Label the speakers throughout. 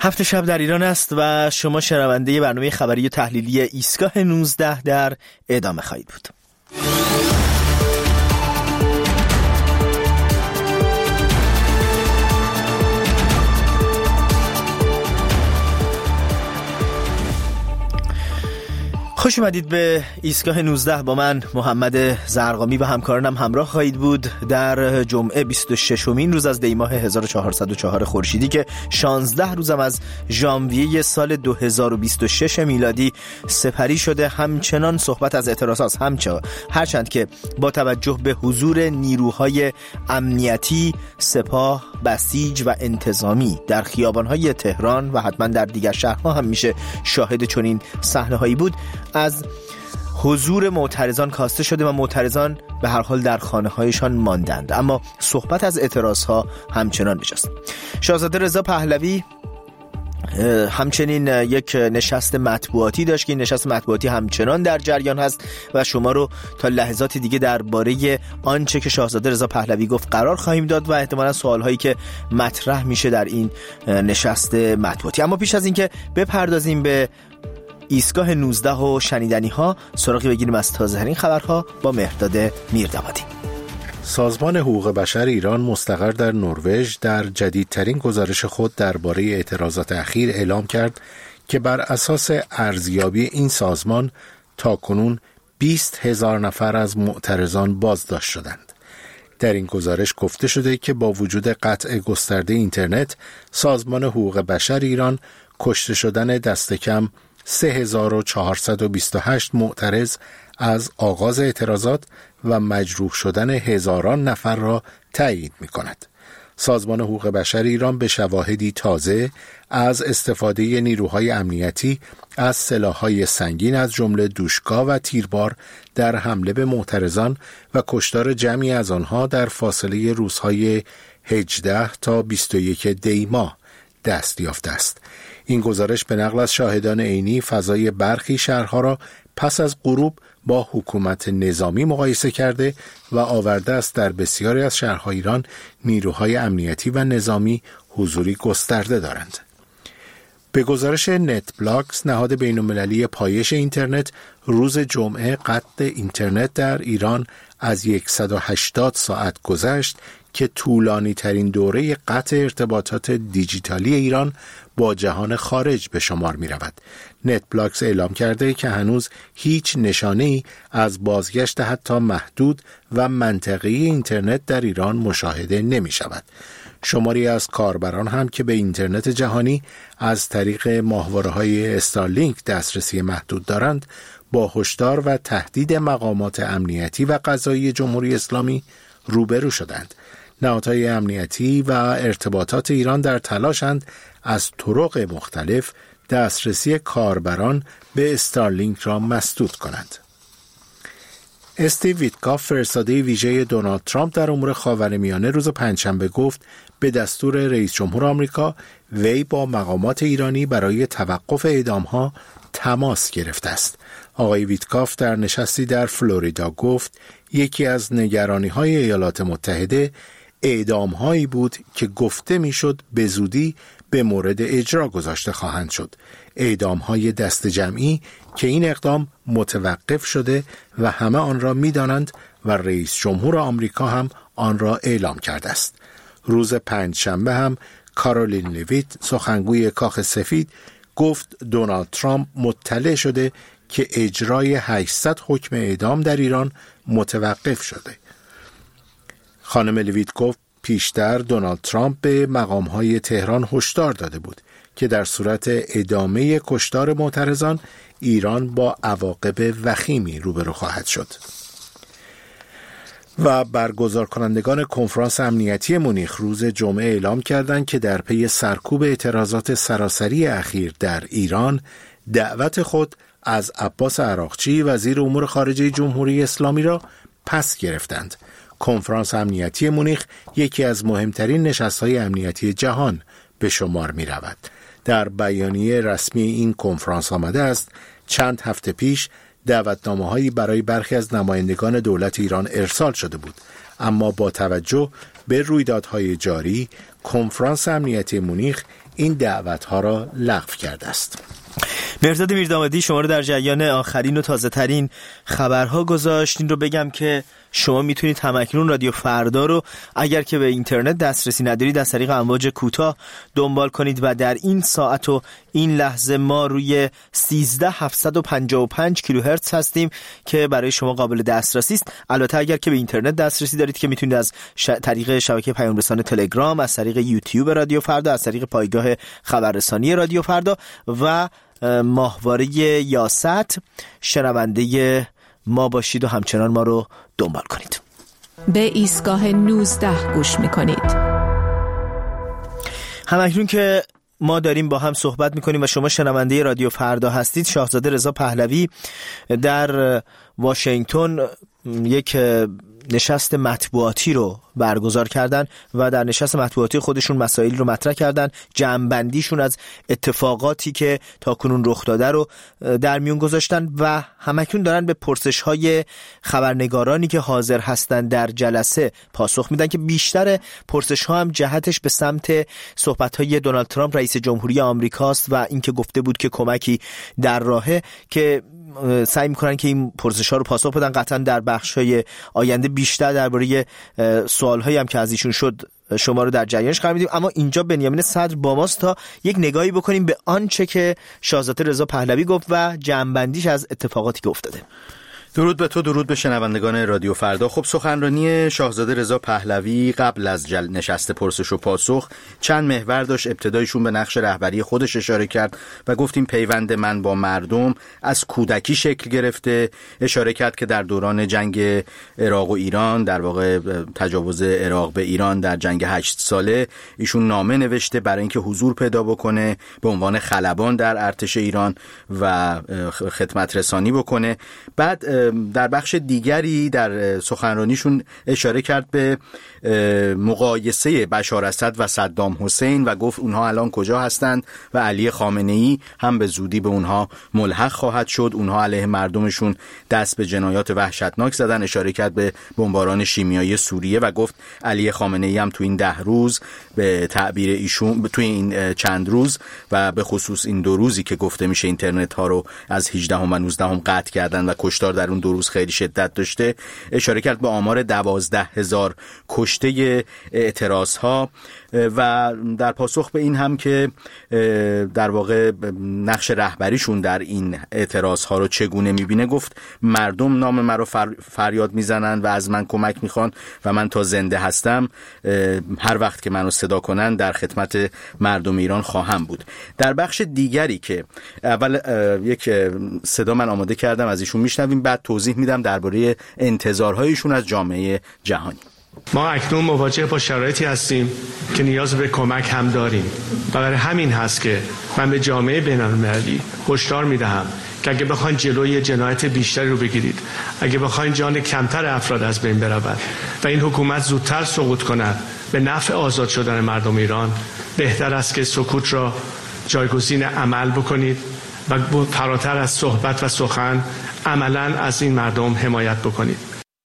Speaker 1: هفت شب در ایران است و شما شنونده برنامه خبری و تحلیلی ایستگاه 19 در ادامه خواهید بود. خوش اومدید به ایستگاه 19. با من محمد زرقامی و همکارانم همراه خواهید بود در جمعه 26مین روز از دی ماه 1404 خورشیدی که 16 روزم از ژانویه سال 2026 میلادی سپری شده. همچنان صحبت از اعتراضات هرچند که با توجه به حضور نیروهای امنیتی، سپاه، بسیج و انتظامی در خیابان‌های تهران و حتما در دیگر شهرها هم میشه شاهد چنین صحنه‌هایی بود، از حضور معترضان کاسته شده و معترضان به هر حال در خانه‌هایشان ماندند، اما صحبت از اعتراضها همچنان نشست. شاهزاده رضا پهلوی همچنین یک نشست مطبوعاتی داشت که این نشست مطبوعاتی همچنان در جریان هست و شما رو تا لحظات دیگه درباره آنچه که شاهزاده رضا پهلوی گفت قرار خواهیم داد و احتمالاً سوالهایی که مطرح میشه در این نشست مطبوعاتی. اما پیش از اینکه بپردازیم به ایستگاه 19 و شنیدنی ها، سراغی بگیریم از تازه‌ترین خبرها با مهرداد میردامادی.
Speaker 2: سازمان حقوق بشر ایران مستقر در نروژ در جدیدترین گزارش خود درباره اعتراضات اخیر اعلام کرد که بر اساس ارزیابی این سازمان تاکنون 20,000 نفر از معترضان بازداشت شدند. در این گزارش گفته شده که با وجود قطع گسترده اینترنت، سازمان حقوق بشر ایران کشته شدن دست کم 3428 معترض از آغاز اعتراضات و مجروح شدن هزاران نفر را تایید می کند. سازمان حقوق بشر ایران به شواهدی تازه از استفاده نیروهای امنیتی از سلاح‌های سنگین از جمله دوشکا و تیربار در حمله به معترضان و کشتار جمعی از آنها در فاصله روزهای 18 تا 21 دی ماه دست یافته است. این گزارش به نقل از شاهدان عینی فضای برخی شهرها را پس از غروب با حکومت نظامی مقایسه کرده و آورده است در بسیاری از شهرهای ایران نیروهای امنیتی و نظامی حضوری گسترده دارند. به گزارش نت بلاکس، نهاد بین‌المللی پایش اینترنت، روز جمعه قطع اینترنت در ایران از 180 ساعت گذشت که طولانی ترین دوره قطع ارتباطات دیجیتالی ایران با جهان خارج به شمار می رود. نت بلاکس اعلام کرده که هنوز هیچ نشانه‌ای از بازگشت حتی محدود و منطقی اینترنت در ایران مشاهده نمی شود. شماری از کاربران هم که به اینترنت جهانی از طریق ماهواره‌های استارلینک دسترسی محدود دارند، با هشدار و تهدید مقامات امنیتی و قضایی جمهوری اسلامی روبرو شدند. نهادهای امنیتی و ارتباطات ایران در تلاشند از طرق مختلف دسترسی کاربران به استارلینک را مسدود کنند. استیو ویتکاف، فرستاده ویژه دونالد ترامپ در امور خاورمیانه، روز پنجشنبه گفت به دستور رئیس جمهور آمریکا وی با مقامات ایرانی برای توقف اعدام‌ها تماس گرفته است. آقای ویتکاف در نشستی در فلوریدا گفت یکی از نگرانی‌های ایالات متحده اعدام‌هایی بود که گفته میشد به زودی به مورد اجرا گذاشته خواهند شد. اعدام‌های دست جمعی که این اقدام متوقف شده و همه آن را می‌دانند و رئیس جمهور آمریکا هم آن را اعلام کرده است. روز پنجشنبه هم کارولین لویت، سخنگوی کاخ سفید، گفت دونالد ترامپ مطلع شده که اجرای 800 حکم اعدام در ایران متوقف شده. خانم لویت گفت پیشتر دونالد ترامپ به مقام‌های تهران هشدار داده بود که در صورت ادامه کشتار معترضان ایران با عواقب وخیمی روبرو خواهد شد. و برگزار کنندگان کنفرانس امنیتی مونیخ روز جمعه اعلام کردند که در پی سرکوب اعتراضات سراسری اخیر در ایران دعوت خود از عباس عراقچی وزیر امور خارجه جمهوری اسلامی را پس گرفتند. کنفرانس امنیتی مونیخ یکی از مهمترین نشست‌های امنیتی جهان به شمار می رود. در بیانیه رسمی این کنفرانس آمده است چند هفته پیش دعوتنامه‌هایی برای برخی از نمایندگان دولت ایران ارسال شده بود، اما با توجه به رویدادهای جاری کنفرانس امنیتی مونیخ این دعوت‌ها را لغو کرده است.
Speaker 1: مهرزاد میردامادی شما رو در جریان آخرین و تازه ترین خبرها گذاشت. این رو بگم که شما میتونید همکنون رادیو فردا رو اگر که به اینترنت دسترسی ندارید از طریق امواج کوتاه دنبال کنید و در این ساعت و این لحظه ما روی 13755 کیلوهرتز هستیم که برای شما قابل دسترسی است. البته اگر که به اینترنت دسترسی دارید که میتونید از طریق شبکه پیام رسان تلگرام، از طریق یوتیوب رادیو فردا، از طریق پایگاه خبررسانی رادیو فردا و ماهواره یاست شنونده ما باشید و همچنان ما رو دنبال کنید.
Speaker 3: به ایستگاه 19 گوش میکنید.
Speaker 1: همکنون که ما داریم با هم صحبت میکنیم و شما شنونده رادیو فردا هستید، شاهزاده رضا پهلوی در واشنگتن یک نشست مطبوعاتی رو برگزار کردن و در نشست مطبوعاتی خودشون مسائل رو مطرح کردن، جمع‌بندیشون از اتفاقاتی که تاکنون رخ داده رو در میون گذاشتن و همکنون دارن به پرسش‌های خبرنگارانی که حاضر هستن در جلسه پاسخ میدن که بیشتر پرسش‌ها هم جهتش به سمت صحبت‌های دونالد ترامپ رئیس جمهوری آمریکاست و اینکه گفته بود که کمکی در راهه، که سعی میکنن که این پرسش‌ها رو پاسخ بدن. قطعا در بخش‌های آینده بیشتر درباره سوال‌هایی هم که از ایشون شد شما رو در جریانش قرار میدیم، اما اینجا بنیامین صدر با ماست تا یک نگاهی بکنیم به آنچه که شاهزاده رضا پهلوی گفت و جمع‌بندیش از اتفاقاتی که افتاده.
Speaker 4: درود به تو، درود به شنوندگان رادیو فردا. خب سخنرانی شاهزاده رضا پهلوی قبل از نشست پرسش و پاسخ چند محور داشت. ابتدایشون به نقش رهبری خودش اشاره کرد و گفتیم پیوند من با مردم از کودکی شکل گرفته. اشاره کرد که در دوران جنگ عراق و ایران، در واقع تجاوز عراق به ایران در جنگ 8 ساله، ایشون نامه نوشته برای اینکه حضور پیدا بکنه به عنوان خلبان در ارتش ایران و خدمت رسانی بکنه. بعد در بخش دیگری در سخنرانیشون اشاره کرد به مقایسه بشار اسد و صدام حسین و گفت اونها الان کجا هستند و علی خامنه‌ای هم به زودی به اونها ملحق خواهد شد. اونها علیه مردمشون دست به جنایات وحشتناک زدن. اشاره کرد به بمباران شیمیایی سوریه و گفت علی خامنه‌ای هم تو این 10 روز به تعبیر ایشون تو این چند روز و به خصوص این 2 روزی که گفته میشه اینترنت ها رو از 18 و 19 قطع کردن و کشتار در اون 2 روز خیلی شدت داشته. اشاره کرد به آمار 12,000 کشته اعتراض ها و در پاسخ به این هم که در واقع نقش رهبریشون در این اعتراض ها رو چگونه میبینه، گفت مردم نام من رو فریاد میزنن و از من کمک میخوان و من تا زنده هستم هر وقت که منو صدا کنن در خدمت مردم ایران خواهم بود. در بخش دیگری که اول یک صدا من آماده کردم از ایشون میشنویم، بعد توضیح میدم درباره انتظارهایشون از جامعه جهانی.
Speaker 5: ما اکنون مواجه با شرایطی هستیم که نیاز به کمک هم داریم و برای همین هست که من به جامعه بین‌المللی هشدار میدهم که اگه بخواین جلوی جنایت بیشتری رو بگیرید، اگه بخواین جان کمتر افراد از بین برود و این حکومت زودتر سقوط کند به نفع آزاد شدن مردم ایران، بهتر است که سکوت را جایگزین عمل بکنید و فراتر از صحبت و سخن عملاً از این مردم حمایت بکنید.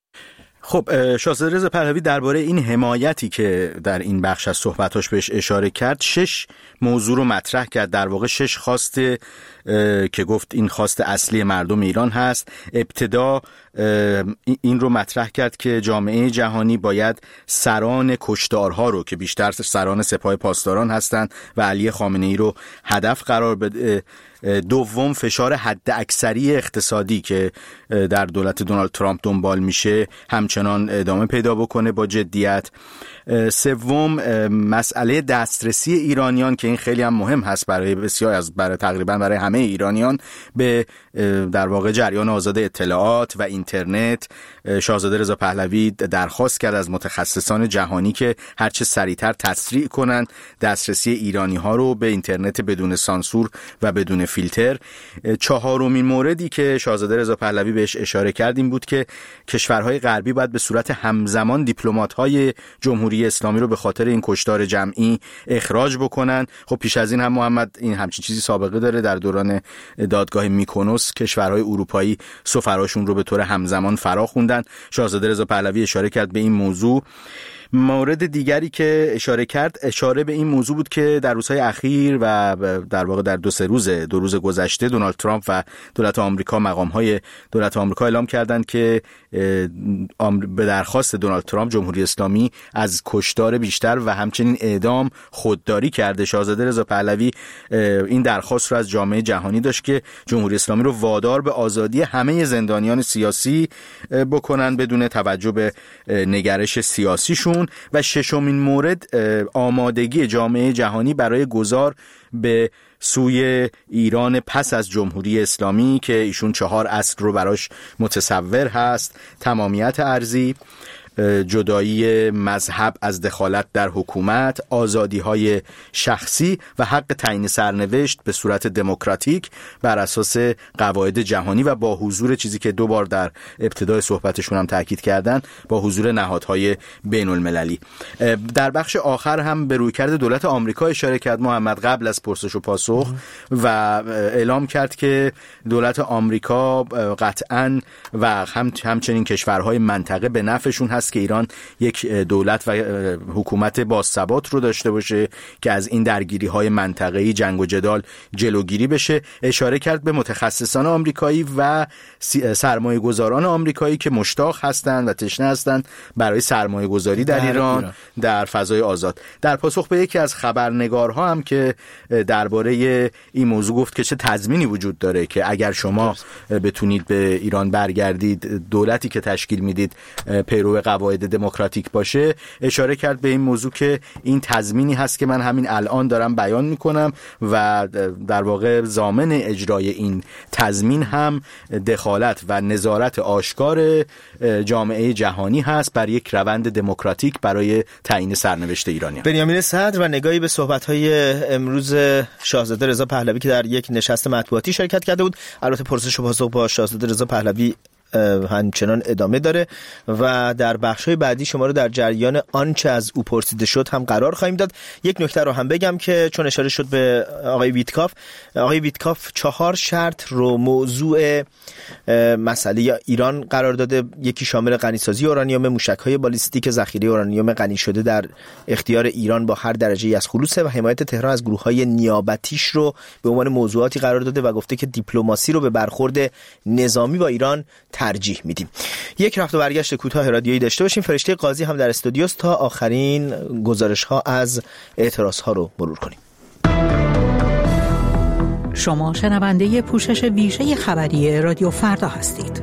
Speaker 4: خب شاهزاده رضا پهلوی درباره این حمایتی که در این بخش از صحبتاش بهش اشاره کرد 6 موضوع رو مطرح کرد. در واقع 6 خواسته که گفت این خواست اصلی مردم ایران هست. ابتدا این رو مطرح کرد که جامعه جهانی باید سران کشتارها رو که بیشتر سران سپاه پاسداران هستند و علی خامنه‌ای رو هدف قرار بده. دوم فشار حد اکثری اقتصادی که در دولت دونالد ترامپ دنبال میشه همچنان ادامه پیدا بکنه با جدیت. سوم مسئله دسترسی ایرانیان که این خیلی هم مهم هست برای بسیار برای تقریبا برای همه ایرانیان به در واقع جریان آزاد اطلاعات و اینترنت. شاهزاده رضا پهلوی درخواست کرد از متخصصان جهانی که هرچه سریعتر تسریع کنند دسترسی ایرانی ها رو به اینترنت بدون سانسور و بدون فیلتر. چهارمین موردی که شاهزاده رضا پهلوی بهش اشاره کرد این بود که کشورهای غربی باید به صورت همزمان دیپلمات‌های جمهوری اسلامی رو به خاطر این کشتار جمعی اخراج بکنن. خب پیش از این هم محمد این همچین چیزی سابقه داره. در دوران دادگاه میکونوس کشورهای اروپایی سفراشون رو به طور همزمان فرا خوندن. شاهزاده رضا پهلوی اشاره کرد به این موضوع. مورد دیگری که اشاره کرد اشاره به این موضوع بود که در روزهای اخیر و در واقع در دو روز گذشته دونالد ترامپ و دولت آمریکا، مقام‌های دولت آمریکا اعلام کردند که به درخواست دونالد ترامپ جمهوری اسلامی از کشتار بیشتر و همچنین اعدام خودداری کرده. شاهزاده رضا پهلوی این درخواست رو از جامعه جهانی داشت که جمهوری اسلامی رو وادار به آزادی همه زندانیان سیاسی بکنن بدون توجه به نگرش سیاسیشون. و ششمین مورد آمادگی جامعه جهانی برای گذار به سوی ایران پس از جمهوری اسلامی که ایشون 4 اصل رو براش متصور هست: تمامیت ارضی، جدایی مذهب از دخالت در حکومت، آزادی‌های شخصی و حق تعیین سرنوشت به صورت دموکراتیک بر اساس قواعد جهانی و با حضور، چیزی که 2 بار در ابتدای صحبتشون هم تاکید کردن، با حضور نهادهای بین المللی. در بخش آخر هم به رویکرد دولت آمریکا اشاره کرد محمد قبل از پرسش و پاسخ و اعلام کرد که دولت آمریکا قطعاً و همچنین کشورهای منطقه به نفعشون هست که ایران یک دولت و حکومت باثبات رو داشته باشه که از این درگیری‌های منطقه‌ای، جنگ و جدال جلوگیری بشه. اشاره کرد به متخصصان آمریکایی و سرمایه‌گذاران آمریکایی که مشتاق هستند و تشنه هستند برای سرمایه‌گذاری در ایران در فضای آزاد. در پاسخ به یکی از خبرنگارها هم که درباره این موضوع گفت که چه تضمینی وجود داره که اگر شما بتونید به ایران برگردید، دولتی که تشکیل میدید پیرو قواعد دموکراتیک باشه، اشاره کرد به این موضوع که این تضمینی هست که من همین الان دارم بیان میکنم و در واقع ضامن اجرای این تضمین هم دخالت و نظارت آشکار جامعه جهانی هست بر یک روند دموکراتیک برای تعیین سرنوشت ایرانیان.
Speaker 1: بنیامین صدر و نگاهی به صحبت‌های امروز شاهزاده رضا پهلوی که در یک نشست مطبوعاتی شرکت کرده بود. البته پرسش و پاسخ با شاهزاده رضا پهلوی همچنان ادامه داره و در بخش‌های بعدی شما رو در جریان آنچه از او پرسیده شد هم قرار خواهیم داد. یک نکته رو هم بگم که چون اشاره شد به آقای ویتکاف 4 شرط رو موضوع مسئله ایران قرار داده. یکی شامل غنیسازی اورانیوم، موشک‌های بالیستیک، ذخیره اورانیوم غنی شده در اختیار ایران با هر درجه‌ای از خلوص و حمایت تهران از گروه‌های نیابتیش رو به عنوان موضوعاتی قرار داده و گفته که دیپلماسی رو به برخورد نظامی با ایران ترجیح میدیم. یک رفت و برگشت کوتاه رادیویی داشته باشیم. فرشته قاضی هم در استودیوست تا آخرین گزارش‌ها از اعتراض‌ها رو مرور کنیم.
Speaker 6: شما شنونده پوشش ویژه خبری رادیو فردا هستید.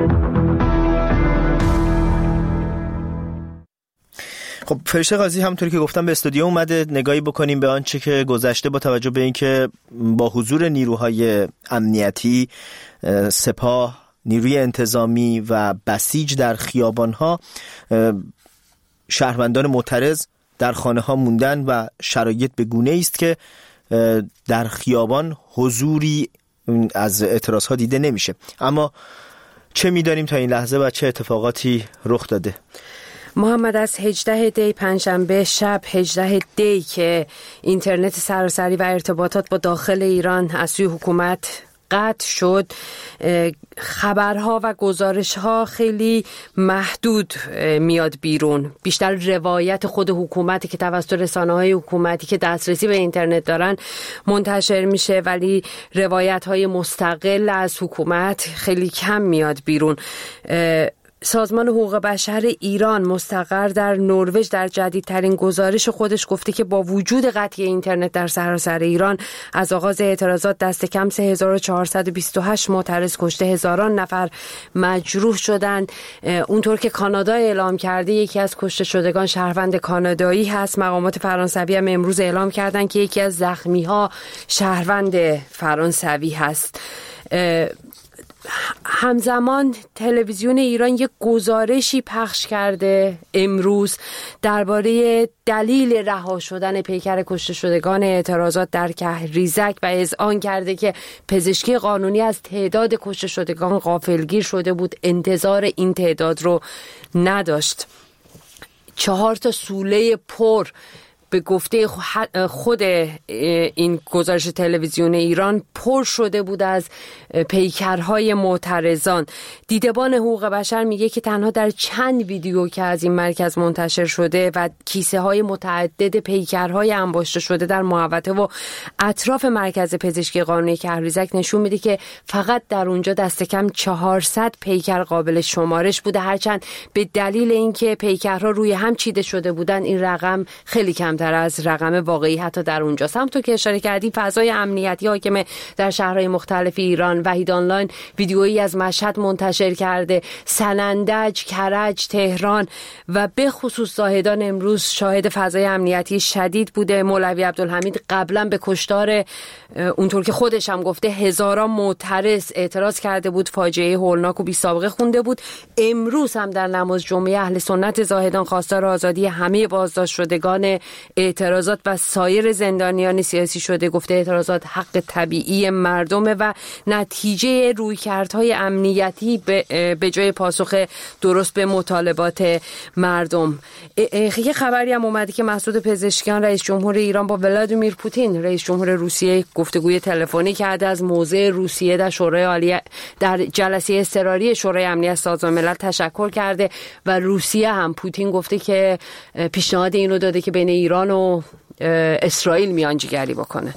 Speaker 1: خب فرشته قاضی همونطوری که گفتم به استودیو اومده نگاهی بکنیم به آنچه که گذشته با توجه به اینکه با حضور نیروهای امنیتی، سپاه، نیروی انتظامی و بسیج در خیابان‌ها، شهروندان معترض در خانه‌ها موندن و شرایط به گونه‌ای است که در خیابان حضوری از اعتراض‌ها دیده نمیشه. اما چه می‌دانیم تا این لحظه و چه اتفاقاتی رخ داده؟
Speaker 7: محمد، از 18 دی پنجشنبه شب 18 دی که اینترنت سراسری و ارتباطات با داخل ایران از سوی حکومت قطع شد، خبرها و گزارشها خیلی محدود میاد بیرون. بیشتر روایت خود حکومتی که توسط رسانه‌های حکومتی که دسترسی به اینترنت دارن منتشر میشه، ولی روایت‌های مستقل از حکومت خیلی کم میاد بیرون. سازمان حقوق بشر ایران مستقر در نروژ در جدیدترین گزارش خودش گفته که با وجود قطع اینترنت در سراسر ایران از آغاز اعتراضات دست کم 3428 معترض کشته، هزاران نفر مجروح شدند. اونطور که کانادا اعلام کرده یکی از کشته شدگان شهروند کانادایی هست. مقامات فرانسوی هم امروز اعلام کردند که یکی از زخمی‌ها شهروند فرانسوی هست. همزمان تلویزیون ایران یک گزارشی پخش کرده امروز درباره دلیل رها شدن پیکر کشته شدگان اعتراضات در کهریزک و اذعان کرده که پزشکی قانونی از تعداد کشته شدگان غافلگیر شده بود، انتظار این تعداد رو نداشت. 4 سوله پر به گفته خود این گزارش تلویزیون ایران پر شده بود از پیکرهای معترضان. دیدبان حقوق بشر میگه که تنها در چند ویدیو که از این مرکز منتشر شده و کیسه های متعدد پیکرهای انباشته شده در محوطه و اطراف مرکز پزشکی قانونی کهریزک نشون میده که فقط در اونجا دست کم 400 پیکر قابل شمارش بوده، هرچند به دلیل اینکه پیکرها روی هم چیده شده بودن این رقم خیلی کمتر از رقم واقعی حتی در اونجاست. همونطور که اشاره کردیم فضای امنیتی حاکم در شهرهای مختلف ایران، وحید آنلاین ویدیویی از مشهد منتشر کرده، سنندج، کرج، تهران و به خصوص زاهدان امروز شاهد فضای امنیتی شدید بوده. مولوی عبدالحمید قبلا به کشتار اونطور که خودش هم گفته هزاران معترض اعتراض کرده بود، فاجعه هولناک و بی سابقه خونده بود. امروز هم در نماز جمعه اهل سنت زاهدان خواستار آزادی همه بازداشت شدگان اعتراضات و سایر زندانیان سیاسی شده. گفته اعتراضات حق طبیعی مردمه و نتیجه رویکردهای امنیتی به جای پاسخ درست به مطالبات مردم. یه خبری هم اومده که مسعود پزشکیان رئیس جمهور ایران با ولادیمیر پوتین رئیس جمهور روسیه گفتگوی تلفنی کرده، از موضع روسیه در شورای عالی در جلسه اضطراری شورای امنیت سازمان ملل تشکر کرده و روسیه هم پوتین گفته که پیشنهاد اینو داده که بین ایران و اسرائیل میانجیگری بکنه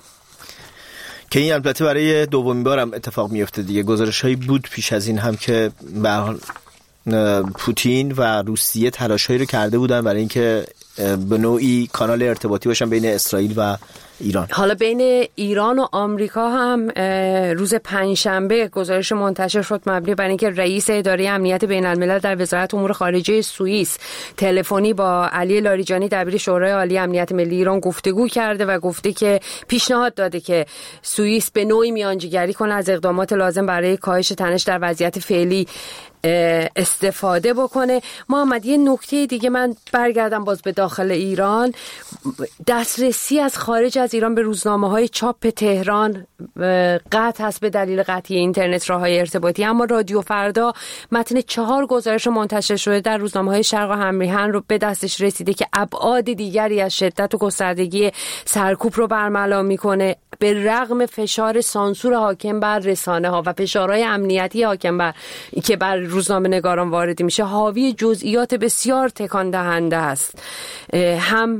Speaker 1: که این البته برای دومین بار هم اتفاق میفته دیگه. گزارش‌هایی بود پیش از این هم که به هر حال پوتین و روسیه تلاش‌هایی رو کرده بودن برای اینکه به نوعی کانال ارتباطی باشن بین اسرائیل و ایران.
Speaker 7: حالا بین ایران و آمریکا هم روز پنجشنبه گزارش منتشر شد مبنی بر اینکه رئیس اداره امنیت بین الملل در وزارت امور خارجه سوئیس تلفنی با علی لاریجانی دبیر شورای عالی امنیت ملی ایران گفتگو کرده و گفته که پیشنهاد داده که سوئیس به نوعی میانجیگری کنه از اقدامات لازم برای کاهش تنش در وضعیت فعلی استفاده بکنه. محمد یه نکته دیگه من برگردم باز به داخل ایران، دسترسی از خارج از ایران به روزنامه‌های چاپ تهران قطع هست به دلیل قطعی اینترنت راه‌های ارتباطی، اما رادیو فردا متن 4 گزارش منتشر شده در روزنامه‌های شرق و همریهن رو به دستش رسیده که ابعاد دیگری از شدت و گستردگی سرکوب رو برملا میکنه. به رغم فشار سانسور حاکم بر رسانه‌ها و فشارهای امنیتی حاکم بر روزنامه نگاران وارد میشه، حاوی جزئیات بسیار تکان دهنده است. هم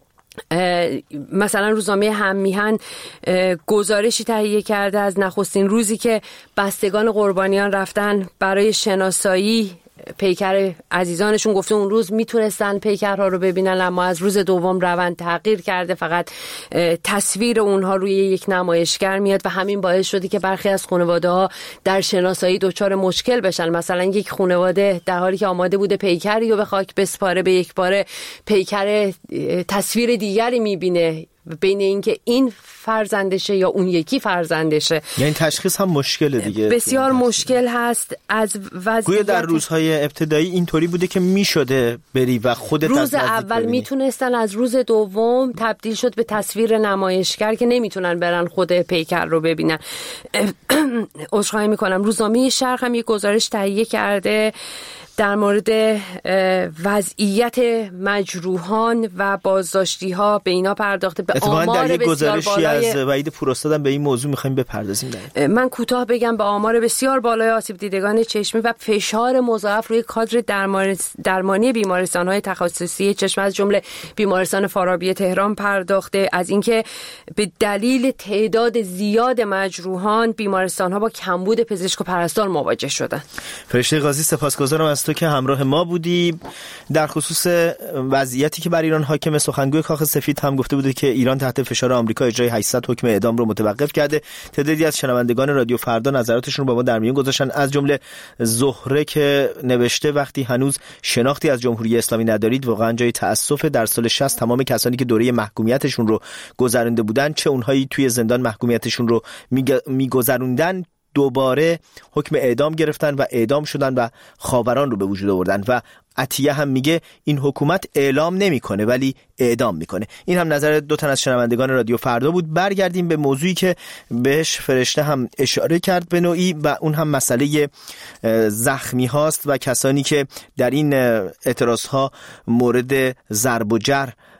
Speaker 7: مثلا روزنامه هم میهن گزارشی تهیه کرده از نخستین روزی که بستگان قربانیان رفتن برای شناسایی پیکر عزیزانشون، گفته اون روز میتونستن پیکرها رو ببینن اما از روز دوم روند تغییر کرده، فقط تصویر اونها روی یک نمایشگر میاد و همین باعث شده که برخی از خانواده ها در شناسایی دچار مشکل بشن. مثلا یک خانواده در حالی که آماده بوده پیکری رو به خاک بسپاره، به یک باره پیکر تصویر دیگری میبینه بین اینکه این فرزندشه یا اون یکی فرزندشه.
Speaker 1: یعنی تشخیص هم مشکله دیگه،
Speaker 7: بسیار مشکل هست. از
Speaker 1: گویا در روزهای ابتدایی اینطوری بوده که میشده بری و خودت
Speaker 7: روز اول میتونستن، از روز دوم تبدیل شد به تصویر نمایشگر که نمیتونن برن خود پیکر رو ببینن. عذرخواهی میکنم، روزنامه شرق هم یک گزارش تهیه کرده در مورد وضعیت مجروحان و بازداشتی ها، به اینا پرداخته، به آمار
Speaker 1: در یک
Speaker 7: بسیار
Speaker 1: گزارشی از وحید پوراستاد به این موضوع میخوایم بپردازیم.
Speaker 7: من کوتاه بگم، به آمار بسیار بالای آسیب دیدگان چشمی و فشار مضاعف روی کادر درمانی بیمارستان های تخصصی چشم از جمله بیمارستان فارابی تهران پرداخته، از اینکه به دلیل تعداد زیاد مجروحان بیمارستان ها با کمبود پزشک و پرستار مواجه شدن.
Speaker 1: فرشته قاضی سپاسگزارم از تو که همراه ما بودی. در خصوص وضعیتی که بر ایران حاکم، سخنگوی کاخ سفید هم گفته بوده که ایران تحت فشار آمریکا اجرای 800 حکم اعدام رو متوقف کرده. تعدادی از شنوندگان رادیو فردا نظراتشون رو با ما در میون گذاشتن، از جمله زهره که نوشته وقتی هنوز شناختی از جمهوری اسلامی ندارید واقعا جای تأسف. در سال 60 تمام کسانی که دوره محکومیتشون رو گذرانده بودن، چه اونهایی توی زندان محکومیتشون رو میگذروندن، دوباره حکم اعدام گرفتن و اعدام شدن و خاوران رو به وجود آوردن. و عطیه هم میگه این حکومت اعلام نمیکنه ولی اعدام میکنه. این هم نظر 2 تن از شنوندگان رادیو فردا بود. برگردیم به موضوعی که بهش فرشته هم اشاره کرد به نوعی، و اون هم مسئله زخمی هاست و کسانی که در این اعتراض ها مورد ضرب و جرح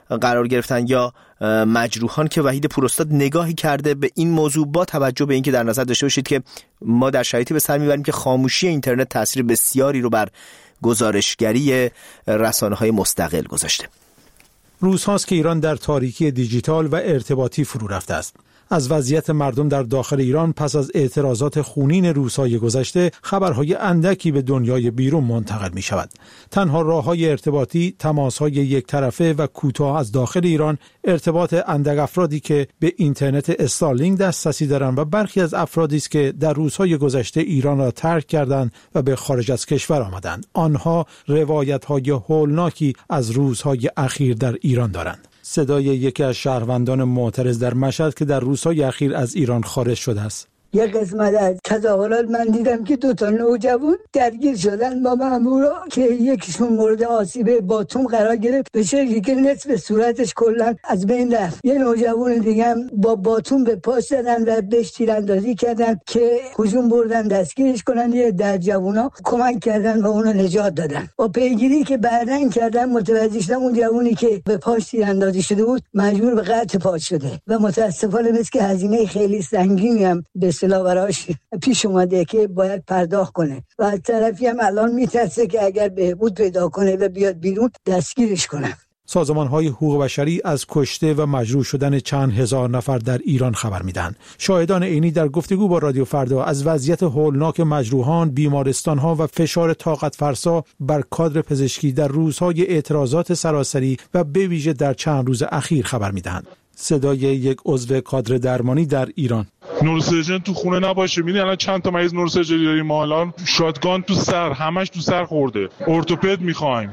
Speaker 1: قرار گرفتن یا مجروحان که وحید پوراستاد نگاهی کرده به این موضوع با توجه به اینکه در نظر داشته باشید که ما در شرایطی به سر میبریم که خاموشی اینترنت تاثیر بسیاری رو بر گزارشگری رسانه‌های مستقل گذاشته.
Speaker 8: روزهاست که ایران در تاریکی دیجیتال و ارتباطی فرو رفته است. از وضعیت مردم در داخل ایران پس از اعتراضات خونین روزهای گذشته خبرهای اندکی به دنیای بیرون منتقل می شود. تنها راههای ارتباطی تماسهای یک طرفه و کوتاه از داخل ایران، ارتباط اندک افرادی که به اینترنت استارلینک دسترسی دارند و برخی از افرادی است که در روزهای گذشته ایران را ترک کردند و به خارج از کشور آمدند. آنها روایت‌های هولناکی از روزهای اخیر در ایران دارند. صدای یکی از شهروندان معترض در مشهد که در روزهای اخیر از ایران خارج شده است.
Speaker 9: یک قسمت از تظاهرات من دیدم که 2 نوجوان درگیر شدن با مامورا که یکیشون مورد آسیب باتوم قرار گرفت، به شکلی که نصف صورتش کلا از بین رفت. یه نوجوان دیگه هم با باتوم به پاش زدن و بهش تیراندازی کردن که هجوم بردن دستگیرش کنن. یه در جوونا کمک کردن و اونو نجات دادن. با پیگیری که بعدن کردن متوجه شدن اون جوونی که به پاش تیراندازی شده بود مجبور به قطع پا شده و متاسفانه مثل که هزینه خیلی سنگینی هم به براش پیش اومده که باید پرداخت کنه و از طرفی هم الان میترسه که اگر بهبود پیدا کنه و بیاد بیرون دستگیرش کنن.
Speaker 8: سازمان‌های حقوق بشری از کشته و مجروح شدن چند هزار نفر در ایران خبر می‌دهند. شاهدان عینی در گفتگو با رادیو فردا از وضعیت هولناک مجروحان، بیمارستان‌ها و فشار طاقت فرسا بر کادر پزشکی در روزهای اعتراضات سراسری و به ویژه در چند روز اخیر خبر می‌دهند. صدای یک عضو کادر درمانی در ایران:
Speaker 10: نوروسرجن تو خونه نباشه. میدونی الان چند تا مریض نوروسرجری داریم ما الان؟ شاتگان تو سر، همش تو سر خورده. ارتوپد می‌خوایم،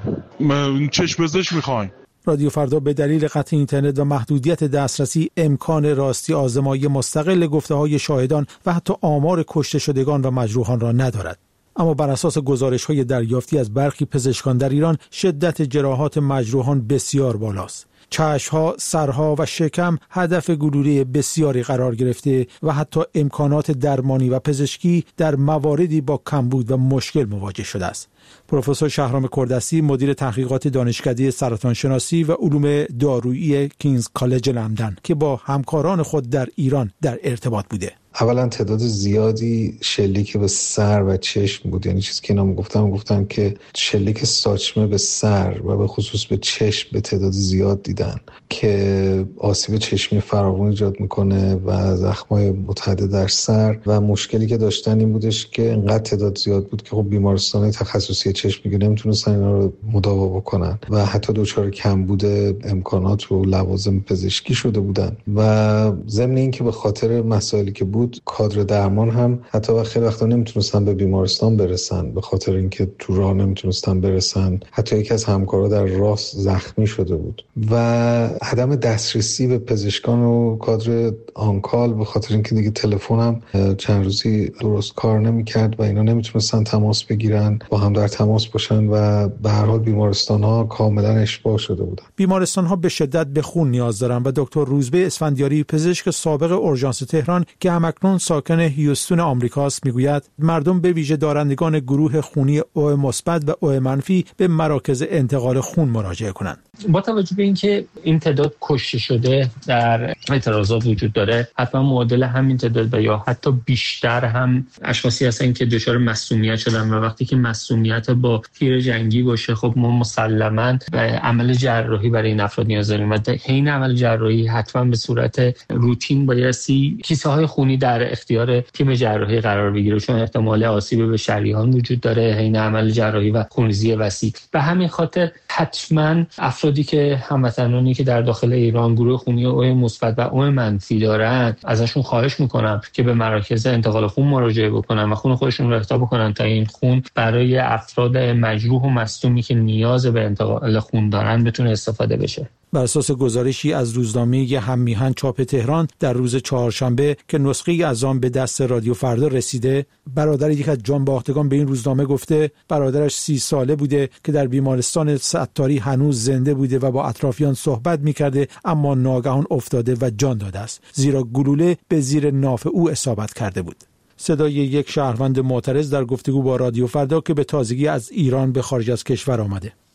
Speaker 10: چشم پزشک می‌خوایم.
Speaker 8: رادیو فردا به دلیل قطع اینترنت و محدودیت دسترسی امکان راستی آزمایی مستقل گفته‌های شاهدان و حتی آمار کشته شدگان و مجروحان را ندارد. اما بر اساس گزارش‌های دریافتی از برخی پزشکان در ایران، شدت جراحات مجروحان بسیار بالاست. چشم‌ها، سرها و شکم هدف گلوله بسیاری قرار گرفته و حتی امکانات درمانی و پزشکی در مواردی با کمبود و مشکل مواجه شده است. پروفسور شهرام کردستی، مدیر تحقیقات دانشکده سرطان شناسی و علوم دارویی کینگز کالج لندن که با همکاران خود در ایران در ارتباط بوده.
Speaker 11: اولا تعداد زیادی شلیک به سر و چشم بود. یعنی چیزی که اینا گفتن که شلیک ساچمه به سر و به خصوص به چشم به تعداد زیاد دیدن که آسیب چشمی فراوان ایجاد میکنه و زخمای متعدد در سر و مشکلی که داشتن این بودش که انقدر تعداد زیاد بود که خب بیمارستان تخصصی چشم میگه نمیتونستن اینا رو مداوا بکنن و حتی دچار کمبود امکانات و لوازم پزشکی شده بودن و ضمن این که به خاطر مسائلی که بود کادر درمان هم حتی خیلی وقتا نمیتونستن به بیمارستان برسن به خاطر اینکه تو راه نمیتونستن برسن. حتی یکی از همکارا در راه زخمی شده بود و عدم دسترسی به پزشکان و کادر آنکال به خاطر اینکه دیگه تلفن هم چند روزی درست کار نمیکرد و اینا نمیتونستن تماس بگیرن با هم در تماس باشن و به هر حال بیمارستان‌ها کاملا اشباع شده بودن.
Speaker 8: بیمارستان‌ها به شدت به خون نیاز دارن و دکتر روزبه اسفندیاری، پزشک سابق اورژانس تهران که همکنون ساکن هیوستون آمریکاست، میگوید مردم به ویژه دارندگان گروه خونی او مثبت و او منفی به مراکز انتقال خون مراجعه کنند.
Speaker 12: با توجه به اینکه این تعداد کشته شده در اعتراضات وجود داره، حتما معادل همین تعداد و یا حتی بیشتر هم اشخاصی هستن که دچار مسمومیت شدن و وقتی که مسمومیت با تیر جنگی باشه خب ما مسلماً به عمل جراحی برای این افراد نیاز داریم و حین عمل جراحی حتما به صورت روتین بایستی کیسه های خونی در اختیار تیم جراحی قرار بگیره چون احتمال آسیب به شریان وجود داره حین عمل جراحی و خونریزی وسیع. به همین خاطر حتما افرادی که هموطنانی که در داخل ایران گروه خونی او مثبت و او منفی دارن ازشون خواهش میکنم که به مراکز انتقال خون مراجعه بکنن و خون خودشون رو اهدا بکنن تا این خون برای افراد مجروح و مصدومی که نیاز به انتقال خون دارن بتونه استفاده بشه.
Speaker 8: بر اساس گزارشی از روزنامه هممیهن چاپ تهران در روز چهارشنبه که نسخه‌ای از آن به دست رادیو فردا رسیده، برادر یک از جانباختگان به این روزنامه گفته برادرش 30 ساله بوده که در بیمارستان ستاری هنوز زنده بوده و با اطرافیان صحبت می‌کرده اما ناگهان افتاده و جان داده است زیرا گلوله به زیر ناف او اصابت کرده بود. صدای یک شهروند معترض در گفتگو با رادیو فردا که به تازگی از ایران به خارج از کشور آمده.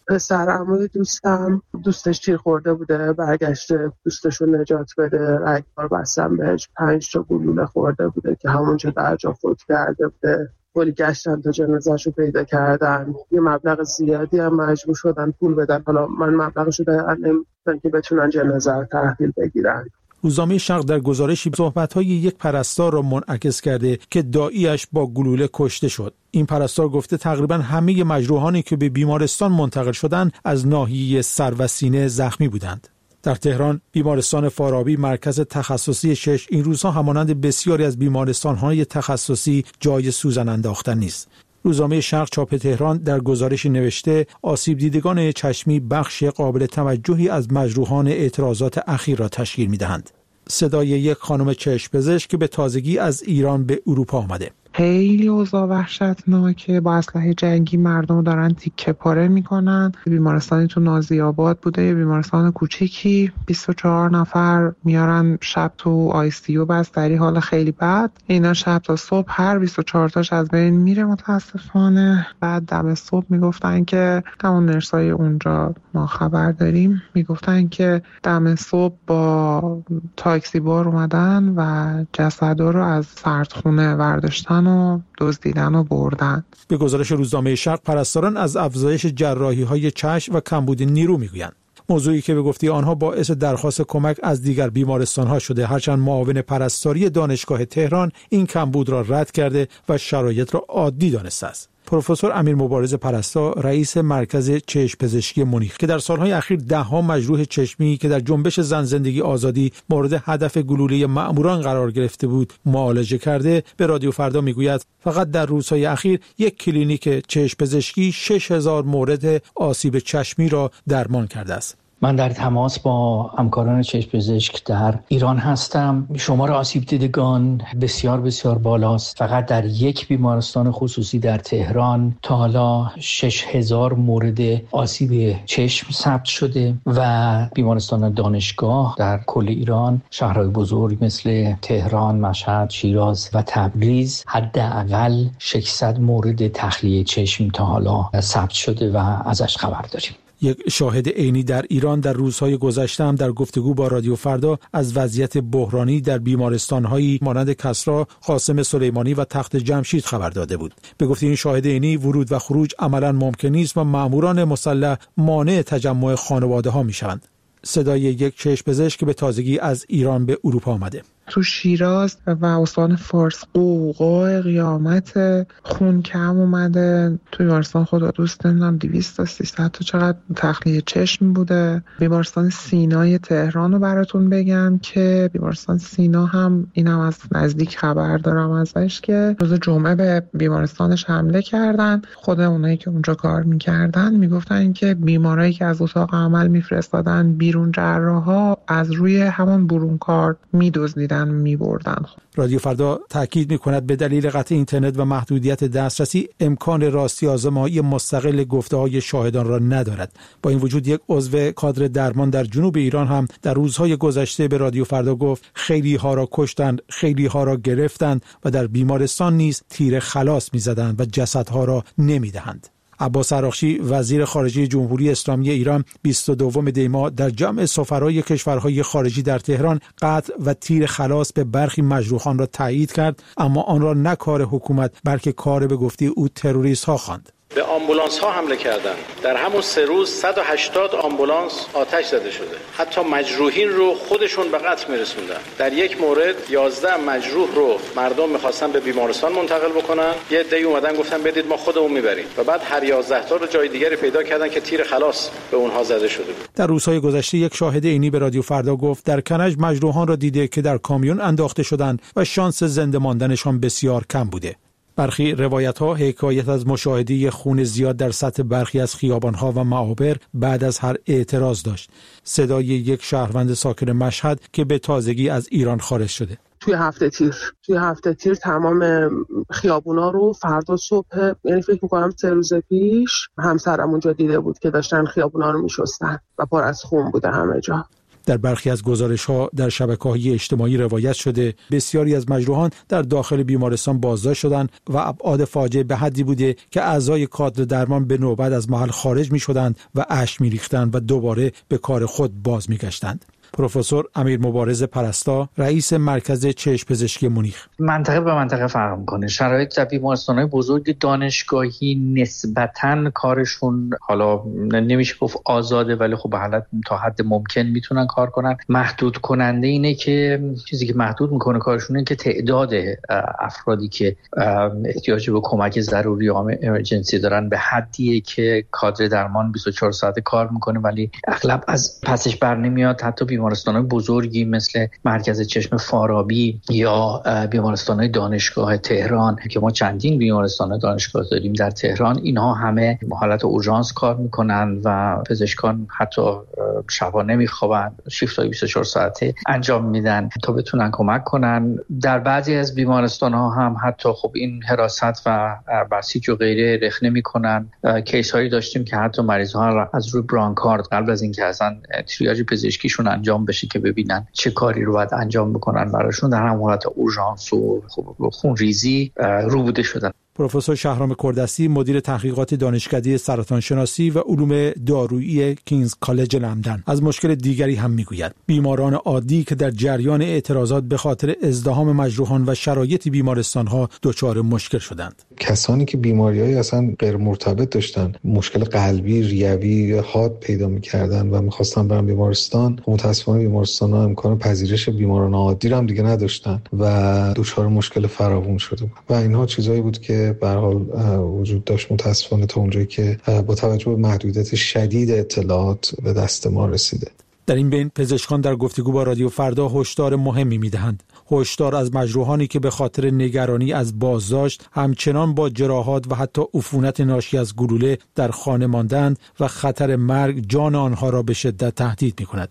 Speaker 13: پسرعموی دوستم دوستش تیر خورده بوده، برگشته دوستشو نجات بده، رگبار بستن بهش، 5 تا گلوله خورده بوده که همونجا در جا فوت کرده بوده. کلی گشتن تا جنازه‌شو پیدا کردن، یه مبلغ زیادی هم مجبور شدن پول بدن. حالا من مبلغشو دقیقاً نمی‌دونم که بتونن جنازه رو تحویل بگیرن.
Speaker 8: روزنامه شرق در گزارشی صحبت‌های یک پرستار را منعکس کرده که داعیش با گلوله کشته شد. این پرستار گفته تقریباً همه مجروحانی که به بیمارستان منتقل شدند از ناحیه سر و سینه زخمی بودند. در تهران بیمارستان فارابی مرکز تخصصی چشم این روزها همانند بسیاری از بیمارستان‌های تخصصی جای سوزن انداختن نیست. روزنامه شرق چاپ تهران در گزارشی نوشته آسیب دیدگان چشمی بخش قابل توجهی از مجروحان اعتراضات اخیر را تشکیل می‌دهند. صدای یک خانم چشم‌پزشک که به تازگی از ایران به اروپا آمده.
Speaker 14: خیلی اوضاع وحشتناکه، با اسلحه جنگی مردم دارن تیکه پاره میکنن. بیمارستانی تو نازی‌آباد بوده، یه بیمارستان کوچیکی، 24 نفر میارن شب تو ICU بستری، حال خیلی بد. اینا شب تا صبح هر 24 تاش از بین میره متاسفانه. بعد دم صبح میگفتن که همون نرسای اونجا ما خبر داریم، میگفتن که دم صبح با تاکسی بار اومدن و جسدا رو از سردخونه برداشتن و دزدیدن و بردن.
Speaker 8: به گزارش روزنامه شرق پرستاران از افزایش جراحی‌های چشم و کمبود نیرو میگویند. موضوعی که به گفته آنها باعث درخواست کمک از دیگر بیمارستان‌ها شده، هرچند معاون پرستاری دانشگاه تهران این کمبود را رد کرده و شرایط را عادی دانسته است. پروفسور امیر مبارز پرستار رئیس مرکز چشم پزشکی مونیخ که در سالهای اخیر ده‌ها مجروح چشمی که در جنبش زن زندگی آزادی مورد هدف گلوله مأموران قرار گرفته بود معالجه کرده، به رادیو فردا میگوید فقط در روزهای اخیر یک کلینیک چشم پزشکی 6000 مورد آسیب چشمی را درمان کرده است.
Speaker 12: من در تماس با همکاران چشم پزشک در ایران هستم. شمار آسیب دیدگان بسیار بسیار بالاست. فقط در یک بیمارستان خصوصی در تهران تا حالا 6000 مورد آسیب چشم ثبت شده و بیمارستان دانشگاه در کل ایران، شهرهای بزرگ مثل تهران، مشهد، شیراز و تبریز حداقل 600 مورد تخلیه چشم تا حالا ثبت شده و ازش خبر داریم.
Speaker 8: یک شاهد عینی در ایران در روزهای گذشته هم در گفتگو با رادیو فردا از وضعیت بحرانی در بیمارستان‌هایی مانند کسری، قاسم سلیمانی و تخت جمشید خبر داده بود. به گفته این شاهد عینی ورود و خروج عملاً ممکن نیست و ماموران مسلح مانع تجمع خانواده‌ها می‌شوند. صدای یک چشم‌پزشک که به تازگی از ایران به اروپا آمده.
Speaker 14: تو شیراز و استان فارس قوقای قیامت، خون کم اومده. توی بیمارستان خدا دوست نمیدونم 200 تا 300 تا چقدر تخلیه چشم بوده. بیمارستان سینای تهران رو براتون بگم که بیمارستان سینا هم اینم از نزدیک خبر دارم ازش که روز جمعه به بیمارستانش حمله کردن. خود اونایی که اونجا کار میکردن میگفتن که بیمارایی که از اتاق عمل میفرستادن بیرون، جراحا از روی همون برون کار میدزدیدن میبردن.
Speaker 8: رادیو فردا تاکید میکند به دلیل قطع اینترنت و محدودیت دسترسی امکان راستی آزمایی مستقل گفته‌های شاهدان را ندارد. با این وجود یک عضو کادر درمان در جنوب ایران هم در روزهای گذشته به رادیو فردا گفت خیلی ها را کشتند، خیلی ها را گرفتند و در بیمارستان نیز تیر خلاص میزدند و جسدها را نمیدهند. عباس عراقچی وزیر خارجه جمهوری اسلامی ایران 22 دی ماه در جمع سفرای کشورهای خارجی در تهران قطع و تیر خلاص به برخی مجروحان را تایید کرد، اما آن را نه کار حکومت بلکه کار به گفته او تروریست ها خواند.
Speaker 15: به آمبولانس ها حمله کردن. در همون 3 روز 180 آمبولانس آتش زده شده. حتی مجروحین رو خودشون به قتل میرسوندن. در یک مورد 11 مجروح رو مردم میخواستن به بیمارستان منتقل بکنن. یه عده‌ای اومدن گفتن بدید ما خودمون میبریم و بعد هر 11 تا رو جای دیگری پیدا کردن که تیر خلاص به اونها زده شده بود.
Speaker 8: در روزهای گذشته یک شاهد عینی به رادیو فردا گفت در کنج مجروحان را دیده که در کامیون انداخته شدند و شانس زنده ماندنشان بسیار کم بوده. برخی روایت‌ها حکایت از مشاهده خون زیاد در سطح برخی از خیابان‌ها و معابر بعد از هر اعتراض داشت. صدای یک شهروند ساکن مشهد که به تازگی از ایران خارج شده.
Speaker 13: توی هفته تیر تمام خیابونا رو فردا صبح، یعنی فکر می‌کنم 3 روز پیش، همسرم اونجا دیده بود که داشتن خیابونا رو می‌شستن و پر از خون بوده همه جا.
Speaker 8: در برخی از گزارش‌ها در شبکه‌های اجتماعی روایت شده بسیاری از مجروحان در داخل بیمارستان بازداشت شدند و ابعاد فاجعه به حدی بوده که اعضای کادر درمان به نوبت از محل خارج می‌شدند و اشک می‌ریختند و دوباره به کار خود باز می‌گشتند. پروفسور امیر مبارز پرستا، رئیس مرکز چشم پزشکی مونیخ:
Speaker 16: منطقه به منطقه فرق می‌کنه. شرایط در بیمارستان‌های بزرگ دانشگاهی نسبتاً کارشون حالا نمیشه گفت آزاده، ولی خب به حالت تا حد ممکن میتونن کار کنن. محدود کننده اینه که چیزی که محدود میکنه کارشون اینه که تعداد افرادی که احتیاج به کمک ضروری یا امرجنسی دارن به حدیه که کادر درمان 24 ساعته کار میکنه، ولی اغلب از پسش بر نمیاد. حتی بیمارستان‌های بزرگی مثل مرکز چشم فارابی یا بیمارستان‌های دانشگاه تهران که ما چندین بیمارستان دانشگاه داریم در تهران، اینها همه حالت اورژانس کار میکنن و پزشکان حتی شبا نمیخوابن، شیفت‌های 24 ساعته انجام میدن تا بتونن کمک کنن. در بعضی از بیمارستان‌ها هم حتی خب این حراست و بسیج و غیره رخنه میکنن. کیس‌هایی داشتیم که حتی مریض‌ها از روی برانکارد قبل از اینکه اصلا تریاج پزشکیشون انجام بشه که ببینن چه کاری رو باید انجام بکنن براشون، در هم حالت اورژانس و خونریزی روبوده شدن.
Speaker 8: پروفسور شهرام کردستی، مدیر تحقیقات دانشکده سرطان شناسی و علوم دارویی کینگز کالج لندن، از مشکل دیگری هم میگوید: بیماران عادی که در جریان اعتراضات به خاطر ازدحام مجروحان و شرایط بیمارستان‌ها دچار مشکل شدند.
Speaker 11: کسانی که بیماری‌های اصلا غیر مرتبط داشتن، مشکل قلبی، ریوی، حاد پیدا می‌کردن و می‌خواستن برن بیمارستان، متأسفانه بیمارستان‌ها امکان پذیرش بیماران عادی رو هم دیگه نداشتن و دچار مشکل فراوون شده بود. و اینها چیزایی بود که به هر حال وجود داشت متاسفانه تا اونجایی که با توجه به محدودیت شدید اطلاعات به دست ما رسیده.
Speaker 8: در این بین پزشکان در گفتگو با رادیو فردا هشدار مهمی میدهند. هشدار از مجروحانی که به خاطر نگرانی از بازداشت همچنان با جراحات و حتی عفونت ناشی از گلوله در خانه ماندند و خطر مرگ جان آنها را به شدت تهدید می‌کند.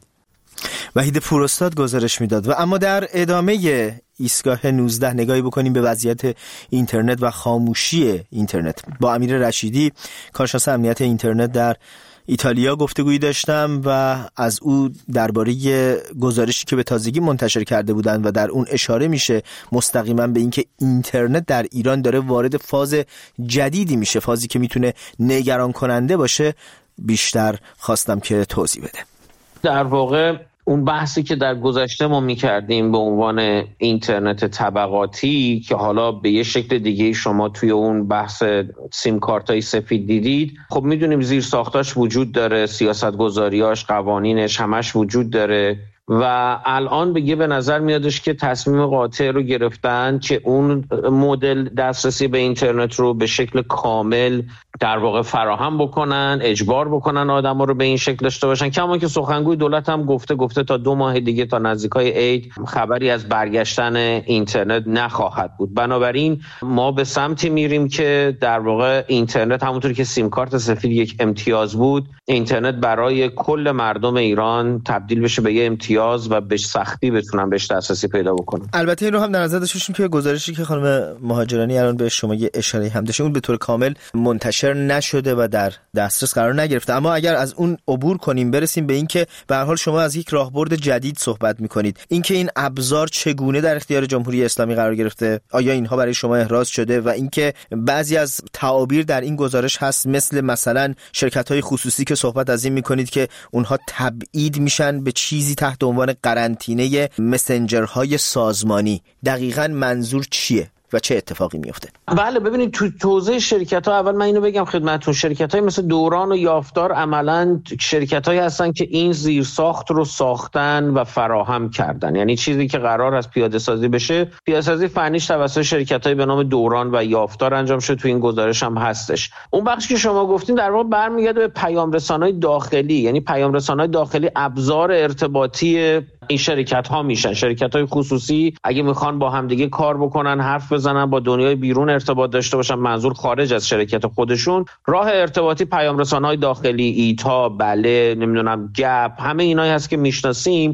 Speaker 1: وحید پوراستاد گزارش میداد. و اما در ادامه ایستگاه 19 نگاهی بکنیم به وضعیت اینترنت و خاموشی اینترنت. با امیر رشیدی، کارشناس امنیت اینترنت در ایتالیا گفتگویی داشتم و از او درباره گزارشی که به تازگی منتشر کرده بودند و در اون اشاره میشه مستقیما به اینکه اینترنت در ایران داره وارد فاز جدیدی میشه، فازی که میتونه نگران کننده باشه، بیشتر خواستم که توضیح بده.
Speaker 17: در واقع اون بحثی که در گذشته ما می‌کردیم به عنوان اینترنت طبقاتی که حالا به یه شکل دیگه شما توی اون بحث سیم کارتای سفید دیدید، خب میدونیم زیر ساختاش وجود داره، سیاست‌گذاریاش، قوانینش همش وجود داره و الان به نظر میادش که تصمیم قاطع رو گرفتن که اون مدل دسترسی به اینترنت رو به شکل کامل در واقع فراهم بکنن، اجبار بکنن آدم‌ها رو به این شکل داشته باشن. کما که سخنگوی دولت هم گفته تا 2 ماه دیگه تا نزدیکای عید خبری از برگشتن اینترنت نخواهد بود. بنابراین ما به سمتی میریم که در واقع اینترنت همونطوری که سیم کارت سفید یک امتیاز بود، اینترنت برای کل مردم ایران تبدیل بشه به یه امتیاز و به سختی بتونن بهش دسترسی پیدا بکنن.
Speaker 1: البته این رو هم در نظر داشته باشیم که گزارشی که خانم مهاجرانی الان به شما یه اشاره هم داشته اون به طور کامل منتشر نشده و در دسترس قرار نگرفته. اما اگر از اون عبور کنیم برسیم به این که به هر حال شما از یک راهبرد جدید صحبت می‌کنید، اینکه این ابزار چگونه در اختیار جمهوری اسلامی قرار گرفته، آیا اینها برای شما احراز شده و اینکه بعضی از تعابیر در این گزارش هست مثلا شرکت‌های خصوصی که صحبت از این می‌کنید که اونها تبعید میشن به چیزی تحت عنوان قرنطینه مسنجرهای سازمانی. دقیقاً منظور چیه و چه اتفاقی میفته؟
Speaker 17: بله ببینید تو توزیع شرکت‌ها، اول من اینو بگم خدمتتون، شرکت‌های مثل دوران و یافتار عملاً شرکت‌هایی هستن که این زیرساخت رو ساختن و فراهم کردن. یعنی چیزی که قرار است پیاده سازی بشه، پیاده سازی فنیش توسط شرکت‌های به نام دوران و یافتار انجام شده. تو این گزارش هم هستش. اون بخشی که شما گفتین در واقع برمیگرده به پیام‌رسان‌های داخلی. یعنی پیام‌رسان‌های داخلی ابزار ارتباطی این شرکت‌ها میشن. شرکت‌های خصوصی اگه میخوان با همدیگه کار بکنن، حرف بزنن، با دنیای بیرون ارتباط داشته باشن، منظور خارج از شرکت خودشون، راه ارتباطی پیام‌رسان‌های داخلی، ایتا، بله، نمیدونم، گپ، همه اینایی هست که میشناسیم.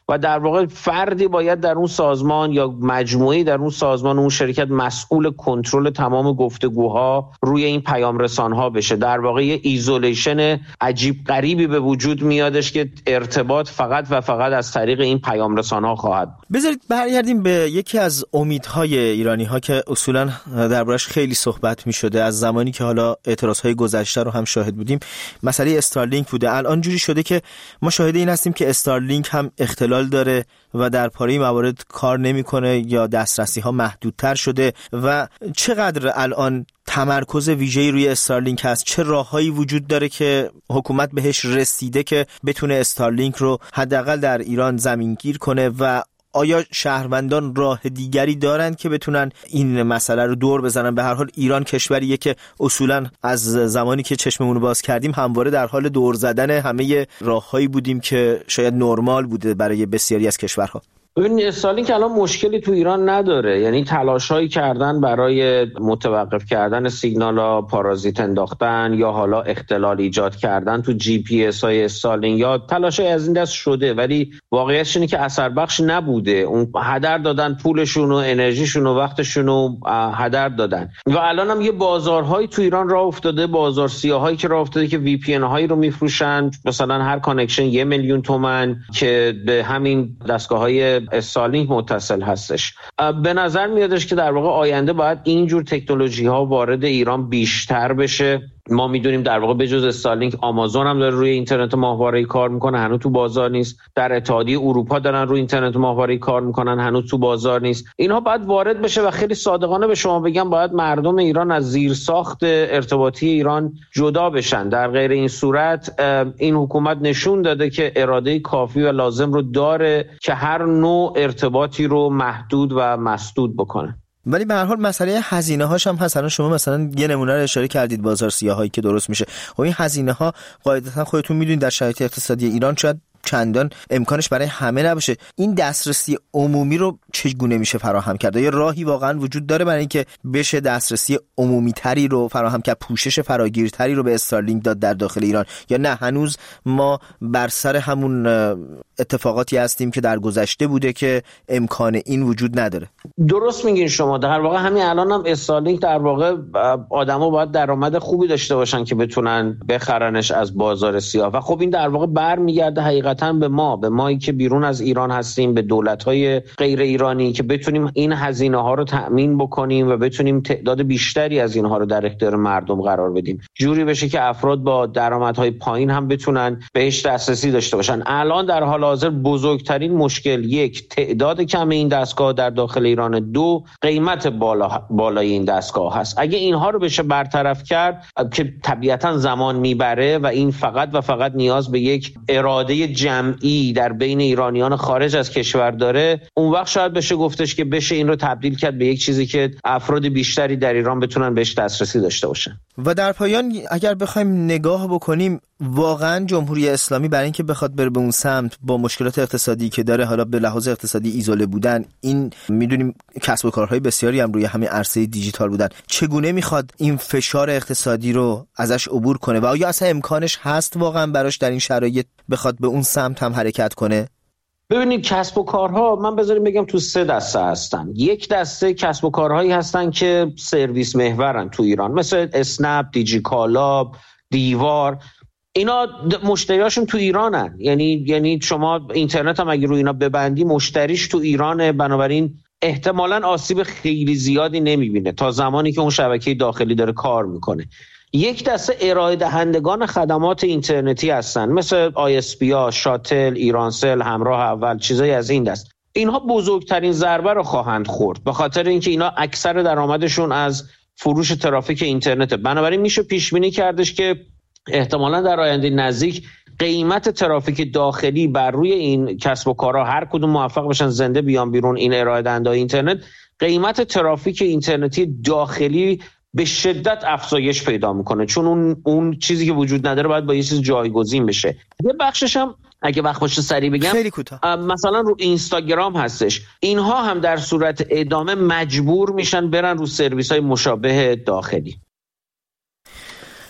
Speaker 17: و در واقع فردی باید در اون سازمان یا مجموعه‌ای در اون سازمان اون شرکت مسئول کنترل تمام گفتگوها روی این پیام رسان‌ها بشه. در واقع یه ایزولیشن عجیب غریبی به وجود میادش که ارتباط فقط و فقط از طریق این پیام رسان‌ها خواهد.
Speaker 1: بذارید برگردیم به یکی از امیدهای ایرانی‌ها که اصولاً دربارش خیلی صحبت می‌شده از زمانی که حالا اعتراضهای گذشته رو هم شاهد بودیم، مسئله استارلینک بوده. الان جوری شده که ما شاهد این هستیم که استارلینک هم اختلال داره و در پاره موارد کار نمی‌کنه یا دسترسی‌ها محدودتر شده. و چقدر الان تمرکز ویژه‌ای روی استارلینک هست؟ چه راههایی وجود داره که حکومت بهش رسیده که بتونه استارلینک رو حداقل در ایران زمینگیر کنه؟ و آیا شهروندان راه دیگری دارند که بتونن این مسئله رو دور بزنن؟ به هر حال ایران کشوریه که اصولاً از زمانی که چشممون رو باز کردیم همواره در حال دور زدن همه راههایی بودیم که شاید نرمال بوده برای بسیاری از کشورها.
Speaker 17: ببین استارلینک الان مشکلی تو ایران نداره، یعنی تلاش‌هایی کردن برای متوقف کردن سیگنال‌ها، پارازیت انداختن یا حالا اختلال ایجاد کردن تو جی پی اس های استارلینک یا تلاش‌های از این دست شده، ولی واقعیتش اینه که اثر بخش نبوده. اون هدر دادن پولشون و انرژیشون و وقتشون رو هدر دادن. و الان هم یه بازارهایی تو ایران راه افتاده، بازار سیاهایی که راه افتاده که وی پی ان هایی رو میفروشن، مثلا هر کانکشن 1 میلیون تومان که به همین دستگاه‌های استارلینک متصل هستش. به نظر میادش که در واقع آینده باید اینجور تکنولوژی ها وارد ایران بیشتر بشه. ما میدونیم در واقع بجز استارلینک آمازون هم داره روی اینترنت ماهواره‌ای کار میکنه، هنوز تو بازار نیست. در اتحادیه اروپا دارن روی اینترنت ماهواره‌ای کار میکنن، هنوز تو بازار نیست. اینها باید وارد بشه و خیلی صادقانه به شما بگم باید مردم ایران از زیرساخت ارتباطی ایران جدا بشن. در غیر این صورت این حکومت نشون داده که اراده کافی و لازم رو داره که هر نوع ارتباطی رو محدود و مسدود بکنه.
Speaker 1: ولی به هر حال مسئله هزینه هاش هم هست. شما مثلا یه نمونه رو اشاره کردید، بازار سیاهایی که درست میشه. خب این هزینه ها قاعدتا خودتون میدونید در شرایط اقتصادی ایران شاید چندان امکانش برای همه نباشه. این دسترسی عمومی رو چگونه میشه فراهم کرد؟ یا راهی واقعا وجود داره برای اینکه بشه دسترسی عمومی تری رو فراهم کرد، پوشش فراگیرتری رو به استارلینک داد در داخل ایران؟ یا نه هنوز ما بر سر همون اتفاقاتی هستیم که در گذشته بوده که امکان این وجود نداره؟
Speaker 17: درست میگین شما. در واقع همین الان هم استارلینک در واقع آدما باید درآمد خوبی داشته باشن که بتونن بخرنش از بازار سیاه و خب این در واقع برمیگرده حقیقتاً به مایی که بیرون از ایران هستیم، به دولت‌های غیر ایرانی که بتونیم این هزینه‌ها رو تأمین بکنیم و بتونیم تعداد بیشتری از اینها رو در اختیار مردم قرار بدیم، جوری بشه که افراد با درآمدهای پایین هم بتونن بهش دسترسی داشته باشن. الان در حال حاضر بزرگترین مشکل یک تعداد کم این دستگاه در داخل ایران، دو قیمت بالای این دستگاه هست. اگه اینها رو بشه برطرف کرد که طبیعتاً زمان میبره و این فقط و فقط نیاز به یک اراده جمعی در بین ایرانیان خارج از کشور داره، اون وقت شاید بشه گفتش که بشه این رو تبدیل کرد به یک چیزی که افراد بیشتری در ایران بتونن بهش دسترسی داشته باشن.
Speaker 1: و در پایان اگر بخوایم نگاه بکنیم، واقعا جمهوری اسلامی برای اینکه بخواد بره به اون سمت با مشکلات اقتصادی که داره، حالا به لحاظ اقتصادی ایزوله بودن، این میدونیم کسب و کارهای بسیاری هم روی همین عرصه دیجیتال بودن، چگونه میخواد این فشار اقتصادی رو ازش عبور کنه و آیا اصلا امکانش هست واقعا براش در این شرایط بخواد به اون سمت هم حرکت کنه؟
Speaker 17: ببینید کسب و کارها من بذاریم بگم تو 3 دسته هستن. یک دسته کسب و کارهایی هستن که سرویس محورن تو ایران، مثل اسنپ، دیجیکالا، دیوار. اینا مشتریاشون تو ایرانن، یعنی شما اینترنت هم اگه روی اینا ببندی مشتریش تو ایرانه، بنابراین احتمالاً آسیب خیلی زیادی نمیبینه تا زمانی که اون شبکه داخلی داره کار میکنه. یک دسته ارائه دهندگان خدمات اینترنتی هستن، مثل ISP ها، شاتل، ایرانسل، همراه اول، چیزایی از این دست. اینها بزرگترین ضربه رو خواهند خورد به خاطر اینکه اینا اکثر درآمدشون از فروش ترافیک اینترنته. بنابراین میشه پیش بینی کردش که احتمالاً در آینده نزدیک قیمت ترافیک داخلی بر روی این کسب و کارها، هر کدوم موفق بشن زنده بیان بیرون این ارائه دهنده اینترنت، قیمت ترافیک اینترنتی داخلی به شدت افزایش پیدا میکنه، چون اون چیزی که وجود نداره باید با یه چیز جایگزین بشه. یه بخشش هم اگه وقت باشه سریع بگم،
Speaker 1: خیلی کوتاه،
Speaker 17: مثلا رو اینستاگرام هستش. اینها هم در صورت ادامه مجبور میشن برن رو سرویس های مشابه داخلی.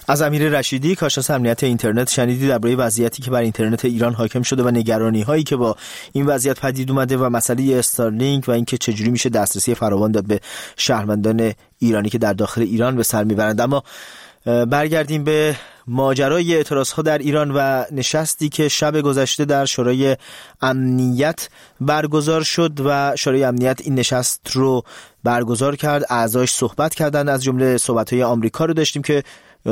Speaker 1: از امیر رشیدی کارشناس امنیت اینترنت شنیدی درباره وضعیتی که بر اینترنت ایران حاکم شده و نگرانی هایی که با این وضعیت پدید اومده و مسئله استارلینک و اینکه چجوری میشه دسترسی فراوان داد به شهروندان ایرانی که در داخل ایران به سر میبرند. اما برگردیم به ماجرای اعتراضها در ایران و نشستی که شب گذشته در شورای امنیت برگزار شد و شورای امنیت این نشست رو برگزار کرد. اعضاش صحبت کردن، از جمله صحبت‌های آمریکا رو داشتیم که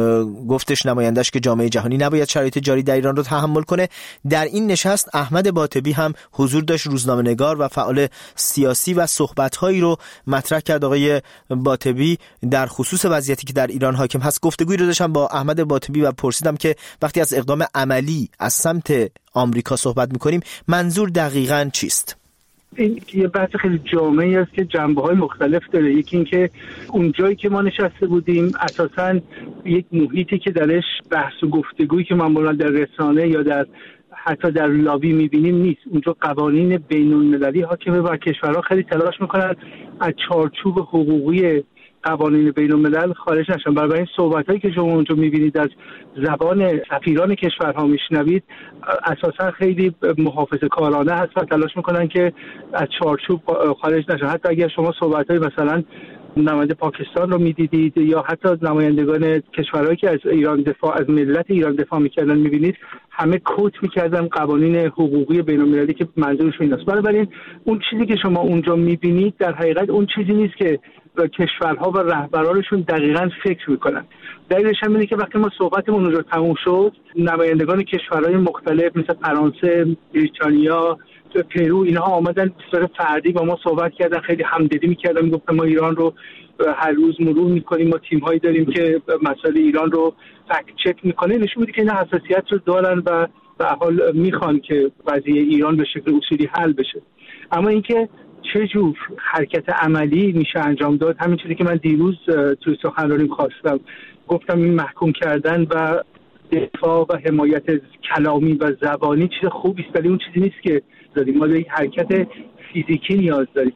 Speaker 1: گفتش نمایندش که جامعه جهانی نباید شرایط جاری در ایران رو تحمل کنه. در این نشست احمد باطبی هم حضور داشت، روزنامه‌نگار و فعال سیاسی، و صحبت‌هایی رو مطرح کرد. آقای باطبی در خصوص وضعیتی که در ایران حاکم هست گفتگویی رو داشتم با احمد باطبی و پرسیدم که وقتی از اقدام عملی از سمت آمریکا صحبت می‌کنیم منظور دقیقاً چیست؟
Speaker 18: این یه بحث خیلی جامعی است که جنبه‌های مختلف داره. یکی این که اون جایی که ما نشسته بودیم اساساً یک محیطی که درش بحث و گفتگویی که معمولاً در رسانه یا حتی در لابی می‌بینیم نیست. اونجا قوانین بین‌المللی حاکمه و کشورها خیلی تلاش می‌کنن از چارچوب حقوقی قوانین بین‌الملل خارج نشن. برای این صحبتایی که شما اونجا می‌بینید از زبان سفیران کشورها میشنوید اساسا خیلی محافظه‌کارانه هست و تلاش میکنن که از چارچوب خارج نشن. حتی اگر شما صحبتای مثلا نماینده پاکستان رو میدیدید یا حتی نمایندگان کشورهایی که از ایران از ملت ایران دفاع میکردن میبینید همه کوت میکردن قوانین حقوقی بین‌المللی که منظورشون این است. بنابراین اون چیزی که شما اونجا میبینید در حقیقت اون چیزی نیست که کشورها و رهبرانشون دقیقاً فکر میکنن. دلیلش هم اینه که وقتی ما صحبتمون اونجا تموم شد نمایندگان کشورهای مختلف مثل فرانسه، بریتانیا، پرو اینها آمدن به صورت فردی با ما صحبت کردن، خیلی همدلی میکردن، میگفتن ما ایران رو هر روز مرور میکنیم، ما تیم‌هایی داریم که مسائل ایران رو فکت چک میکنه. نشون میده که این حساسیت رو دارن و به حال میخوان که قضیه ایران به شکل اصولی حل بشه. اما اینکه چه جور حرکت عملی میشه انجام داد، همین چیزی که من دیروز توی سخنرانیم خواستم گفتم، این محکوم کردن و دفاع و حمایت کلامی و زبانی چیز خوبی است، ولی اون چیزی نیست که داریم. ما یک حرکت فیزیکی نیاز داریم.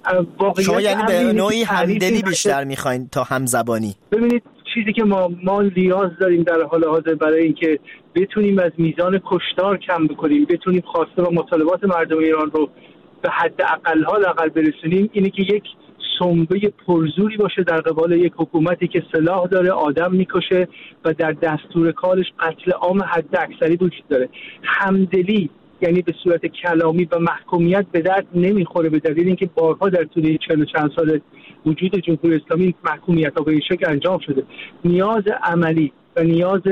Speaker 1: شما یعنی به نوعی همدلی بیشتر میخواین تا همزبانی؟
Speaker 18: ببینید چیزی که ما نیاز داریم در حال حاضر برای اینکه بتونیم از میزان کشتار کم بکنیم، بتونیم خواسته و مطالبات مردم ایران رو به حد اقل برسونیم، اینه که یک سنبه پرزوری باشه در قبال یک حکومتی که سلاح داره، آدم میکشه و در دستور کارش قتل عام حد اکثری وجود داره. همدلی یعنی به صورت کلامی و محکومیت به درد نمیخوره، به دلیل اینکه بارها در طول 40 و چند سال وجود جمهوری اسلامی محکومیت ها به این شکل انجام شده. نیاز عملی و نیاز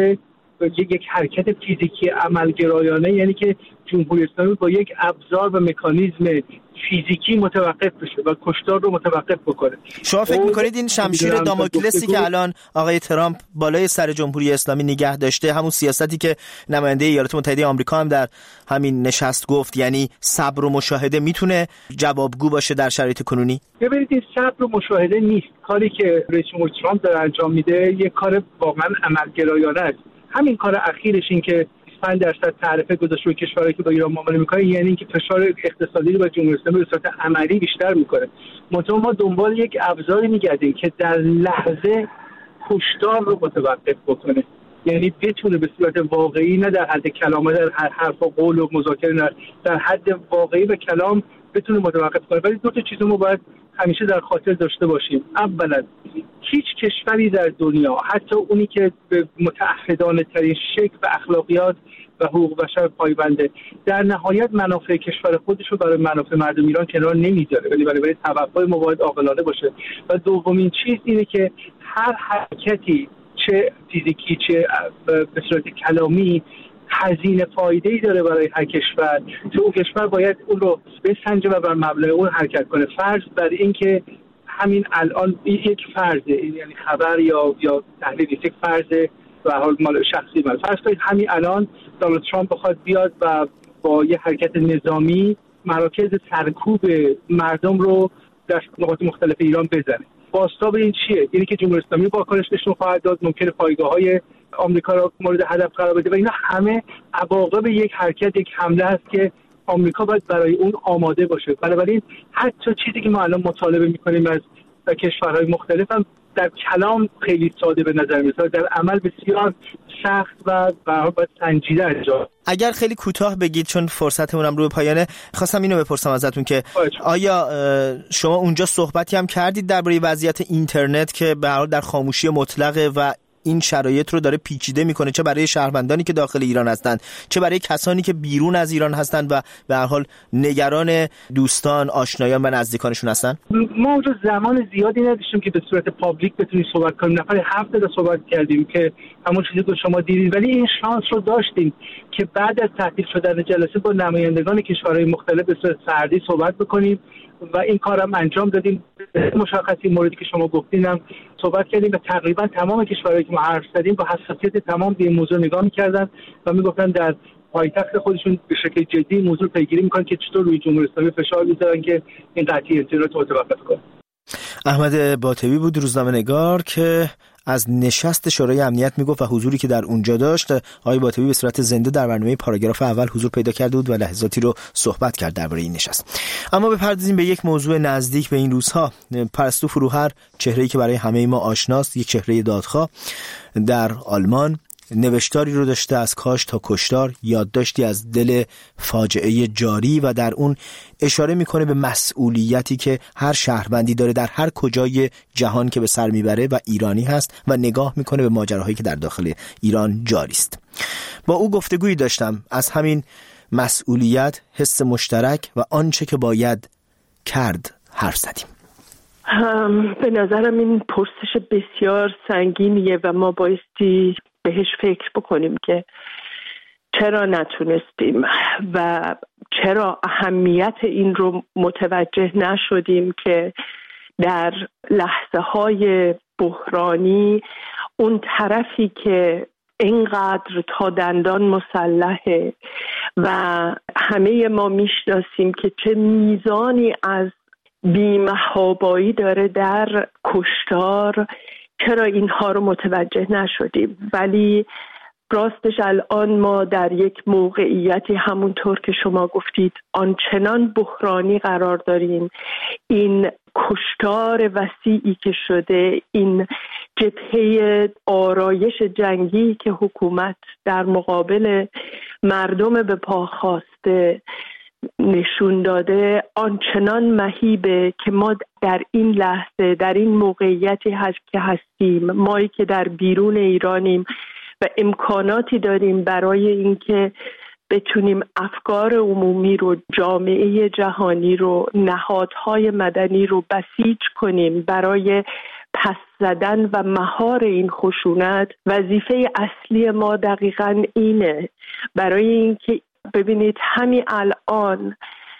Speaker 18: یک حرکت فیزیکی عملگرایانه، یعنی که جمهوری اسلامی با یک ابزار و مکانیزم فیزیکی متوقف بشه و کشتار رو متوقف بکنه.
Speaker 1: شما فکر میکنید این شمشیر داموکلسی که الان آقای ترامپ بالای سر جمهوری اسلامی نگه داشته، همون سیاستی که نماینده ایالات متحده آمریکا هم در همین نشست گفت، یعنی صبر و مشاهده، میتونه جوابگو باشه در شرایط کنونی؟
Speaker 18: ببینید این صبر و مشاهده نیست. کاری که رئیس جمهور ترامپ داره انجام میده یک کار واقعا عملگرایانه است. همین کار اخیرش این که 5% تعرفه گذاشته روی کشورهایی که با ایران معامله میکنه، یعنی اینکه فشار اقتصادی رو بر جمهوری اسلامی به صورت عملی بیشتر میکنه. منتها ما دنبال یک ابزاری میگردیم که در لحظه کشتار رو متوقف بکنه، یعنی بتونه به صورت واقعی، نه در حد کلام، در حرف و قول و مذاکره، نه در حد واقعی و کلام بتونه متوقف کنه. ولی دو تا چیزو ما باید همیشه در خاطر داشته باشیم. اولا هیچ کشوری در دنیا، حتی اونی که به متعهدانه ترین شکل و اخلاقیات و حقوق بشر پایبنده، در نهایت منافع کشور خودش رو برای منافع مردم ایران کنار نمیذاره، ولی برای توقع ما باید عاقلانه باشه. و دومین چیز اینه که هر حرکتی، چه فیزیکی چه به صورت کلامی، هزینه فایده‌ای داره برای هر کشور که اون کشور باید اون رو بسنجه و بر مبلغ اون حرکت کنه. فرض بر این که همین الان یک فرضه، یعنی خبر یا تحلیل یک فرضه و حال مال شخصی من، فرض کنید همین الان دونالد ترامپ بخواد بیاد و با یه حرکت نظامی مراکز سرکوب مردم رو در نقاط مختلف ایران بزنه. بازتاب این چیه؟ یعنی که جمهوری اسلامی واکنش نشون خواهد داد، ممکنه پایگاه‌های آمریکا را مورد هدف قرار بده و اینا همه عواقب یک حرکت، یک حمله است که آمریکا باید برای اون آماده باشه. بنابراین حتی چیزی که ما الان مطالبه می‌کنیم از و کشورهای مختلف هم در کلام خیلی ساده به نظر میاد، در عمل بسیار سخت و باید سنجیده انجام.
Speaker 1: اگر خیلی کوتاه بگید چون فرصتمون هم رو به پایانه، خواستم اینو بپرسم ازتون که آیا شما اونجا صحبتی هم کردید درباره وضعیت اینترنت که به هر حال در خاموشی مطلقه و این شرایط رو داره پیچیده میکنه، چه برای شهروندانی که داخل ایران هستند چه برای کسانی که بیرون از ایران هستند و به هر حال نگران دوستان، آشنایان و نزدیکانشون هستن؟
Speaker 18: ما اونجا زمان زیادی نداشتیم که به صورت پابلیک بتونیم صحبت کنیم. نفر 7 دقیقه صحبت کردیم که همون چیزی که شما دیدید، ولی این شانس رو داشتیم که بعد از تعطیل شدن جلسه با نمایندگان کشورهای مختلف به صورت فردی صحبت بکنیم و این کارم انجام دادیم. مشخصی موردی که شما گفتین هم صحبت کردیم و تقریبا تمام کشورهایی که ما حرف زدیم با حساسیت تمام به این موضوع نگاه می‌کردن و میگفتن در پایتخت خودشون به شکل جدی موضوع پیگیری می‌کنن که چطور روی جمهوری اسلامی فشار بذارن که این قطعی اینترنت رو متوقف کنه.
Speaker 1: احمد باطبی بود، روزنامه‌نگار که از نشست شورای امنیت میگفت و حضوری که در اونجا داشت. آقای باطبی به صورت زنده در برنامه پاراگراف اول حضور پیدا کرده بود و لحظاتی رو صحبت کرد درباره این نشست. اما بپردازیم به یک موضوع نزدیک به این روزها. پرستو فروهر، چهره‌ای که برای همه ما آشناست، یک چهره دادخواه، در آلمان نوشتاری رو داشته از کاش تا کشتار، یادداشتی از دل فاجعه جاری و در اون اشاره میکنه به مسئولیتی که هر شهروندی داره در هر کجای جهان که به سر میبره و ایرانی هست و نگاه میکنه به ماجراهایی که در داخل ایران جاری است. با او گفتگویی داشتم، از همین مسئولیت، حس مشترک و آنچه که باید کرد حرف زدیم.
Speaker 19: به نظرم این پرسش بسیار سنگینیه و ما بایستی بهش فکر بکنیم که چرا نتونستیم و چرا اهمیت این رو متوجه نشدیم که در لحظه های بحرانی اون طرفی که اینقدر تا دندان مسلحه و همه ما میشناسیم که چه میزانی از بی‌محابایی داره در کشتار، چرا اینها رو متوجه نشدیم. ولی راستش الان ما در یک موقعیتی همونطور که شما گفتید آنچنان بحرانی قرار داریم. این کشتار وسیعی که شده، این جبهه آرایش جنگی که حکومت در مقابل مردم به پا خواسته نشون داده، آنچنان مهیبه که ما در این لحظه، در این موقعیتی که هستیم، مایی که در بیرون ایرانیم و امکاناتی داریم برای اینکه بتونیم افکار عمومی رو، جامعه جهانی رو، نهادهای مدنی رو بسیج کنیم برای پس زدن و مهار این خشونت. وظیفه اصلی ما دقیقاً اینه، برای اینکه ببینید همین الان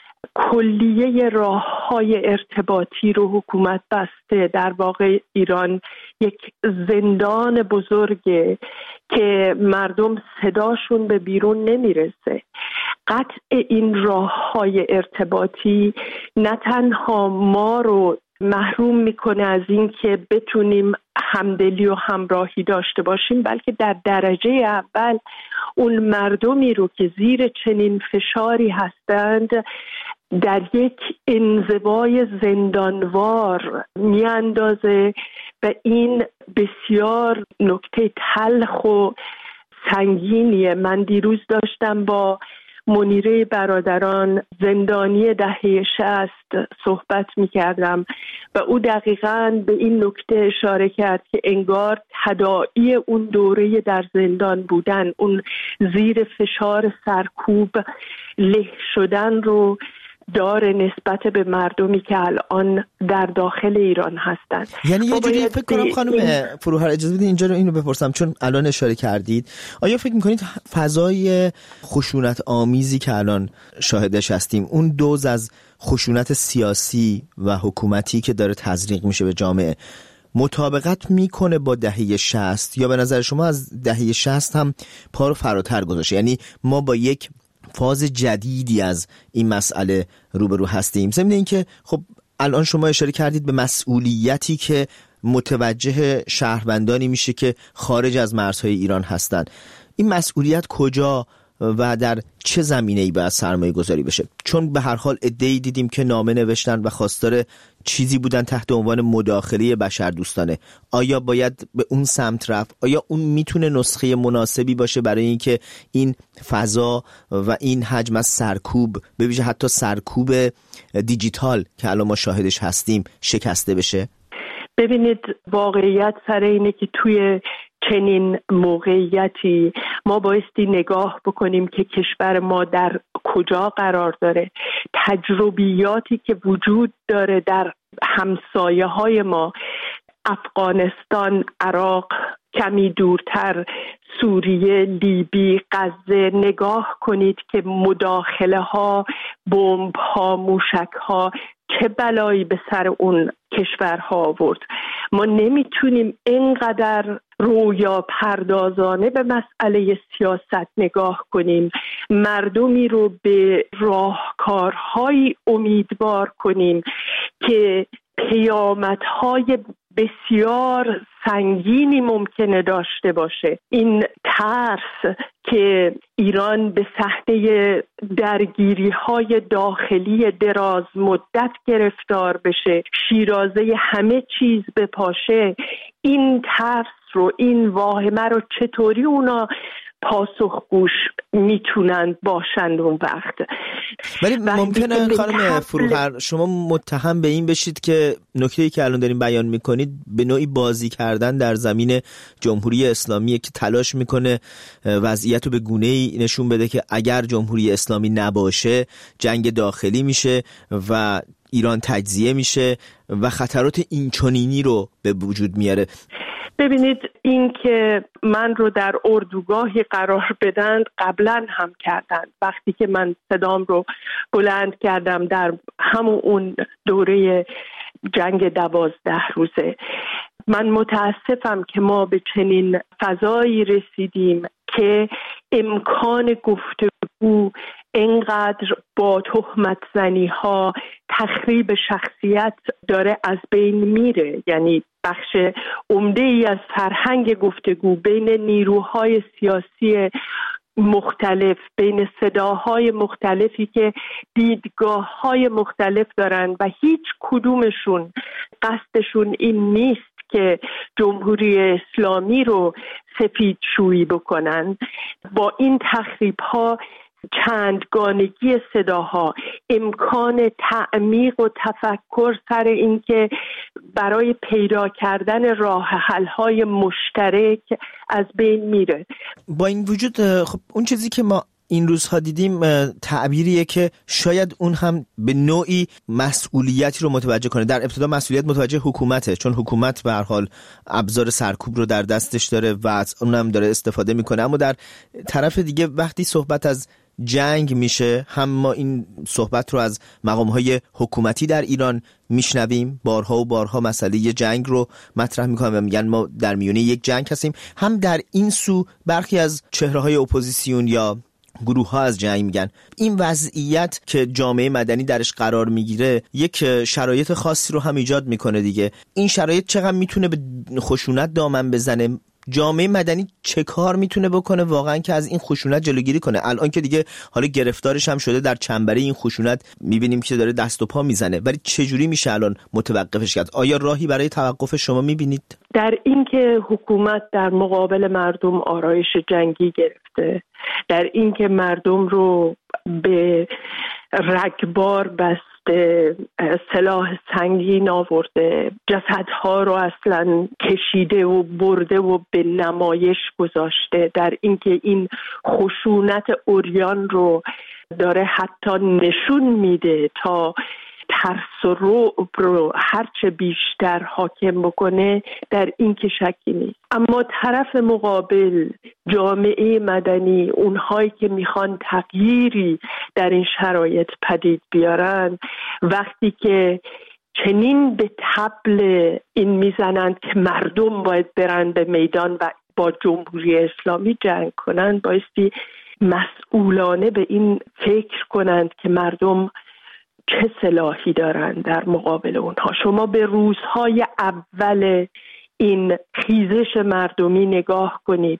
Speaker 19: کلیه راه‌های ارتباطی رو حکومت بسته. در واقع ایران یک زندان بزرگه که مردم صداشون به بیرون نمیرسه. قطع این راه‌های ارتباطی نه تنها ما رو محروم میکنه از این که بتونیم همدلی و همراهی داشته باشیم، بلکه در درجه اول اون مردمی رو که زیر چنین فشاری هستند در یک انزوای زندانوار میاندازه و این بسیار نکته تلخ و سنگینیه. من دیروز داشتم با منیره برادران زندانی دهه 60 صحبت می‌کردم و او دقیقاً به این نکته اشاره کرد که انگار تداعی اون دوره در زندان بودن، اون زیر فشار سرکوب له شدن رو داره نسبت به مردمی که الان در داخل ایران هستند.
Speaker 1: یعنی یه جوری فکر کنم خانم فروهر، اجازه بدید اینجا رو اینو بپرسم چون الان اشاره کردید، آیا فکر میکنید فضای خشونت آمیزی که الان شاهدش هستیم، اون دوز از خشونت سیاسی و حکومتی که داره تزریق میشه به جامعه، مطابقت میکنه با دهه 60 یا به نظر شما از دهه 60 هم پا رو فراتر گذاشته؟ یعنی ما با یک فاز جدیدی از این مسئله روبرو هستیم. ضمن اینکه خب الان شما اشاره کردید به مسئولیتی که متوجه شهروندانی میشه که خارج از مرزهای ایران هستند. این مسئولیت کجا و در چه زمینه‌ای باید سرمایه گذاری بشه؟ چون به هر حال عده‌ای دیدیم که نامه نوشتن و خواستار چیزی بودن تحت عنوان مداخله بشردوستانه. آیا باید به اون سمت رفت؟ آیا اون میتونه نسخه مناسبی باشه برای اینکه این فضا و این حجم از سرکوب، به ویژه حتی سرکوب دیجیتال که الان ما شاهدش هستیم، شکسته بشه؟
Speaker 19: ببینید، واقعیت سر اینه که توی چنین موقعیتی ما بایستی نگاه بکنیم که کشور ما در کجا قرار داره، تجربیاتی که وجود داره در همسایه های ما، افغانستان، عراق، کمی دورتر سوریه، لیبی، غزه، نگاه کنید که مداخله ها، بمب ها، موشک ها چه بلایی به سر اون کشورها آورد. ما نمیتونیم اینقدر رویا پردازانه به مسئله سیاست نگاه کنیم، مردمی رو به راهکارهایی امیدوار کنیم که پیامدهای بسیار سنگینی ممکنه داشته باشه. این ترس که ایران به صحنه درگیری‌های داخلی دراز مدت گرفتار بشه، شیرازه همه چیز بپاشه، این ترس رو، این واهمه رو چطوری اونا پاسخگوش میتونن باشند اون وقت؟
Speaker 1: ولی ممکنه خانم فروهر شما متهم به این بشید که نکته‌ای که الان دارین بیان میکنید به نوعی بازی کردن در زمین جمهوری اسلامی که تلاش میکنه وضعیت رو به گونه‌ای نشون بده که اگر جمهوری اسلامی نباشه جنگ داخلی میشه و ایران تجزیه میشه و خطرات اینچنینی رو به وجود میاره.
Speaker 19: ببینید، این که من رو در اردوگاهی قرار بدن قبلا هم کردن. وقتی که من صدام رو بلند کردم در همون اون دوره جنگ 12 روزه، من متاسفم که ما به چنین فضایی رسیدیم که امکان گفتگو اینقدر با تهمت زنی ها، تخریب شخصیت داره از بین میره. یعنی بخش عمده ای از فرهنگ گفتگو بین نیروهای سیاسی مختلف، بین صداهای مختلفی که دیدگاه‌های مختلف دارن و هیچ کدومشون قصدشون این نیست که جمهوری اسلامی رو سفیدشویی بکنن، با این تخریب‌ها، چندگانگی صداها، امکان تعمیق و تفکر سر این که برای پیدا کردن راه حل‌های مشترک از بین میره.
Speaker 1: با این وجود خب اون چیزی که ما این روزها دیدیم تعبیریه که شاید اون هم به نوعی مسئولیتی رو متوجه کنه. در ابتدا مسئولیت متوجه حکومته، چون حکومت به هر حال ابزار سرکوب رو در دستش داره و از اونم داره استفاده میکنه. اما در طرف دیگه وقتی صحبت از جنگ میشه، هم ما این صحبت رو از مقام‌های حکومتی در ایران میشنویم، بارها و بارها مسئله جنگ رو مطرح میکنن و میگن ما در میونه یک جنگ هستیم. هم در این سو برخی از چهره‌های اپوزیسیون یا گروه ها از جنگ میگن. این وضعیت که جامعه مدنی درش قرار میگیره یک شرایط خاصی رو هم ایجاد میکنه دیگه. این شرایط چقدر میتونه به خشونت دامن بزنه؟ جامعه مدنی چه کار میتونه بکنه واقعا که از این خشونت جلوگیری کنه؟ الان که دیگه حالا گرفتارش هم شده در چنبره این خشونت، میبینیم که داره دست و پا میزنه، ولی چجوری میشه الان متوقفش کرد؟ آیا راهی برای توقف شما میبینید؟
Speaker 19: در این که حکومت در مقابل مردم آرایش جنگی گرفته، در این که مردم رو به رگبار بسته، سلاح سنگین آورده، جسدها رو اصلا کشیده و برده و به نمایش گذاشته، در اینکه این خشونت عریان رو داره حتی نشون میده تا ترس و رعب رو هرچه بیشتر حاکم بکنه، در این که شکی نیست. اما طرف مقابل، جامعه مدنی، اونهایی که میخوان تغییری در این شرایط پدید بیارن، وقتی که چنین به طبل این میزنند که مردم باید برن به میدان و با جمهوری اسلامی جنگ کنند، بایستی مسئولانه به این فکر کنند که مردم چه سلاحی دارن در مقابل اونها. شما به روزهای اول این خیزش مردمی نگاه کنید،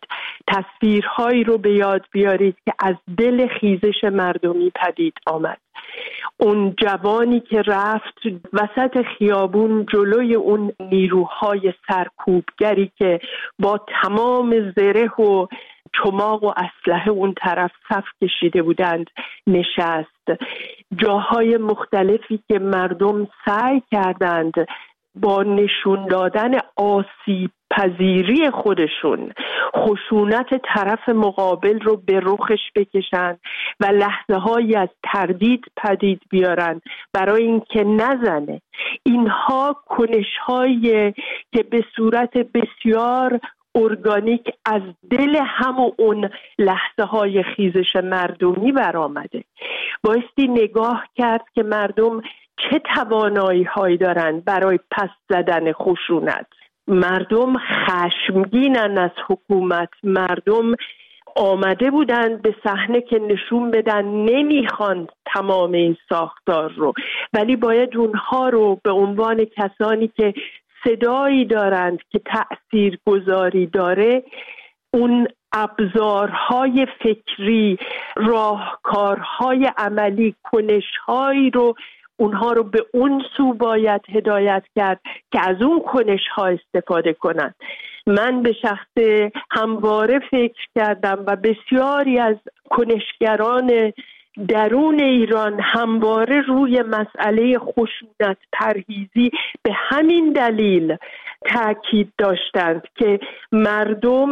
Speaker 19: تصویرهایی رو به یاد بیارید که از دل خیزش مردمی پدید آمد. اون جوانی که رفت وسط خیابون جلوی اون نیروهای سرکوبگری که با تمام زره و چماق و اسلحه اون طرف صف کشیده بودند نشست. جاهای مختلفی که مردم سعی کردند با نشون دادن آسیب پذیری خودشون خشونت طرف مقابل رو به رخش بکشن و لحظه هایی از تردید پدید بیارن برای اینکه نزنه. اینها کنش هایی که به صورت بسیار ارگانیک از دل همون لحظه های خیزش مردمی برآمده. بایستی نگاه کرد که مردم چه توانایی هایی دارند برای پس زدن خشونت. مردم خشمگینن از حکومت، مردم آمده بودند به صحنه که نشون بدن نمیخوان تمام این ساختار رو، ولی باید اونها رو به عنوان کسانی که صدایی دارند که تأثیر گذاری داره، اون ابزارهای فکری، راهکارهای عملی، کنشهایی رو اونها رو به اون سو باید هدایت کرد که از اون کنشها استفاده کنند. من به شخص همواره فکر کردم و بسیاری از کنشگران درون ایران همواره روی مسئله خشونت پرهیزی به همین دلیل تاکید داشتند که مردم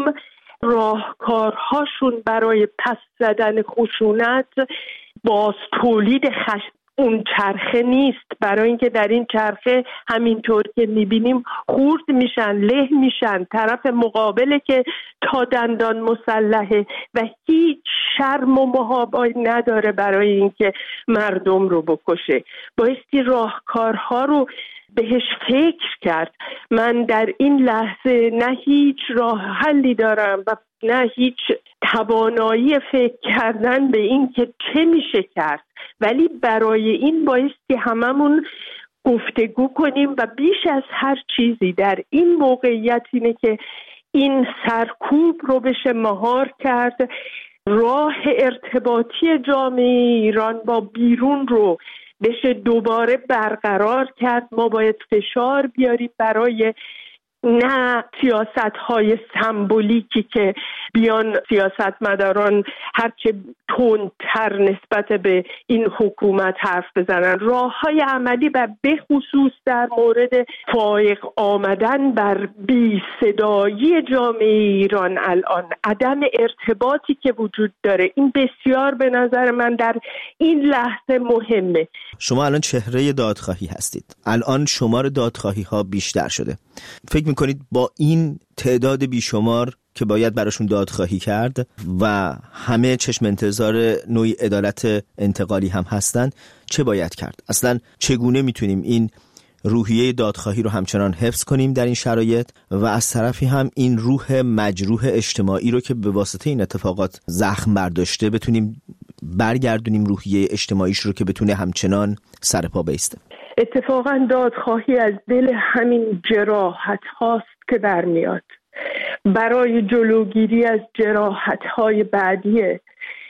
Speaker 19: راهکارهاشون برای پس زدن خشونت باز تولید اون چرخه نیست، برای اینکه در این چرخه همینطور که میبینیم خورد میشن، له میشن، طرف مقابله که تا دندان مسلحه و هیچ شرم و محابایی نداره برای اینکه مردم رو بکشه. بایستی راهکارها رو بهش فکر کرد. من در این لحظه نه هیچ راه حلی دارم و نه هیچ توانایی فکر کردن به این که چه میشه کرد، ولی برای این بایستی هممون گفتگو کنیم و بیش از هر چیزی در این موقعیت اینه که این سرکوب رو بشه مهار کرد، راه ارتباطی جامعه ایران با بیرون رو بشه دوباره برقرار کرد. ما باید فشار بیاریم برای نه سیاست‌های سمبولیکی که بیان سیاستمداران هرچه تندتر نسبت به این حکومت حرف بزنن، راه‌های عملی و به خصوص در مورد فائق آمدن بر بی صدایی جامعه ایران الان، عدم ارتباطی که وجود داره، این بسیار به نظر من در این لحظه مهمه.
Speaker 1: شما الان چهره دادخواهی هستید، الان شمار دادخواهی ها بیشتر شده. فکر میکنید با این تعداد بیشمار که باید براشون دادخواهی کرد و همه چشم انتظار نوعی عدالت انتقالی هم هستن، چه باید کرد؟ اصلا چگونه میتونیم این روحیه دادخواهی رو همچنان حفظ کنیم در این شرایط و از طرفی هم این روح مجروح اجتماعی رو که به واسطه این اتفاقات زخم برداشته بتونیم برگردونیم روحیه اجتماعیش رو که بتونه همچنان سر پا بایسته؟
Speaker 19: اتفاقا دادخواهی از دل همین جراحت هاست که برمیاد، برای جلوگیری از جراحت های بعدیه.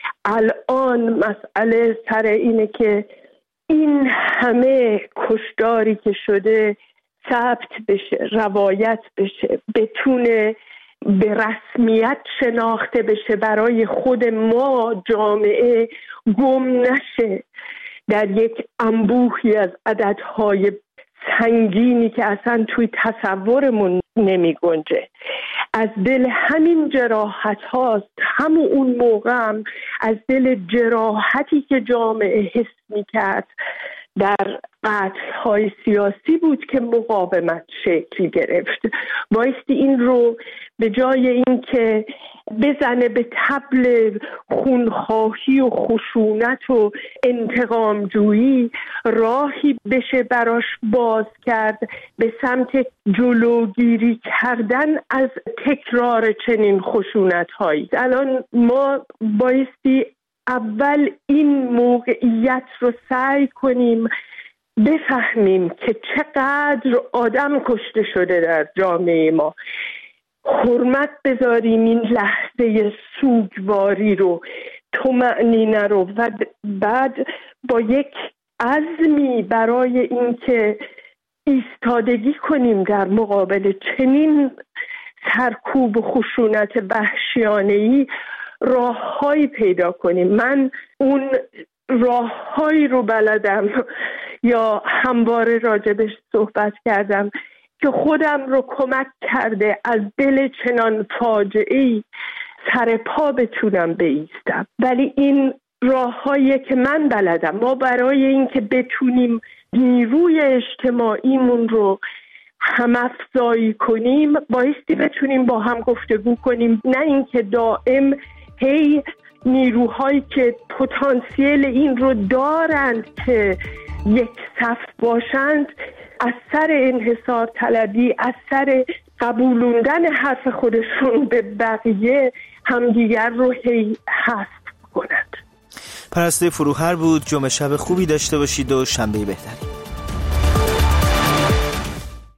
Speaker 19: الان مسئله سر اینه که این همه کشداری که شده ثبت بشه، روایت بشه، بتونه به رسمیت شناخته بشه، برای خود ما جامعه گم نشه در یک انبوهی از عددهای سنگینی که اصلا توی تصورمون نمی گنجه. از دل همین جراحت هاست، همون اون موقع هم از دل جراحتی که جامعه حس می کرد در قطعهای سیاسی بود که مقاومت شکل گرفت. بایستی این رو به جای این که بزنه به طبل خونخواهی و خشونت و انتقامجویی، راهی بشه براش باز کرد به سمت جلوگیری کردن از تکرار چنین خشونت‌هایی. الان ما بایستی اول این موقعیت رو سعی کنیم بفهمیم که چقدر آدم کشته شده در جامعه ما. حرمت بذاریم این لحظه سوگواری رو، طمأنینه رو، و بعد با یک عزمی برای اینکه ایستادگی کنیم در مقابل چنین سرکوب و خشونت وحشیانه‌ای راه‌هایی پیدا کنیم. من اون راه‌هایی رو بلدم یا همواره راجبش صحبت کردم که خودم رو کمک کرده از دل چنان فاجعه‌ای سر پا بتونم بایستم. ولی این راه‌هایی که من بلدم، ما برای اینکه بتونیم نیروی اجتماعیمون رو هم‌افزایی کنیم بایستی بتونیم با هم گفتگو کنیم، نه اینکه دائم هی نیروهایی که پتانسیل این رو دارند که یک صف باشند از سر انحصار طلبی، از سر قبولوندن حرف خودشون به بقیه همدیگر رو هی حذف کنند.
Speaker 1: پرستوی فروهر بود. جمعه شب خوبی داشته باشید و شنبه بهتری.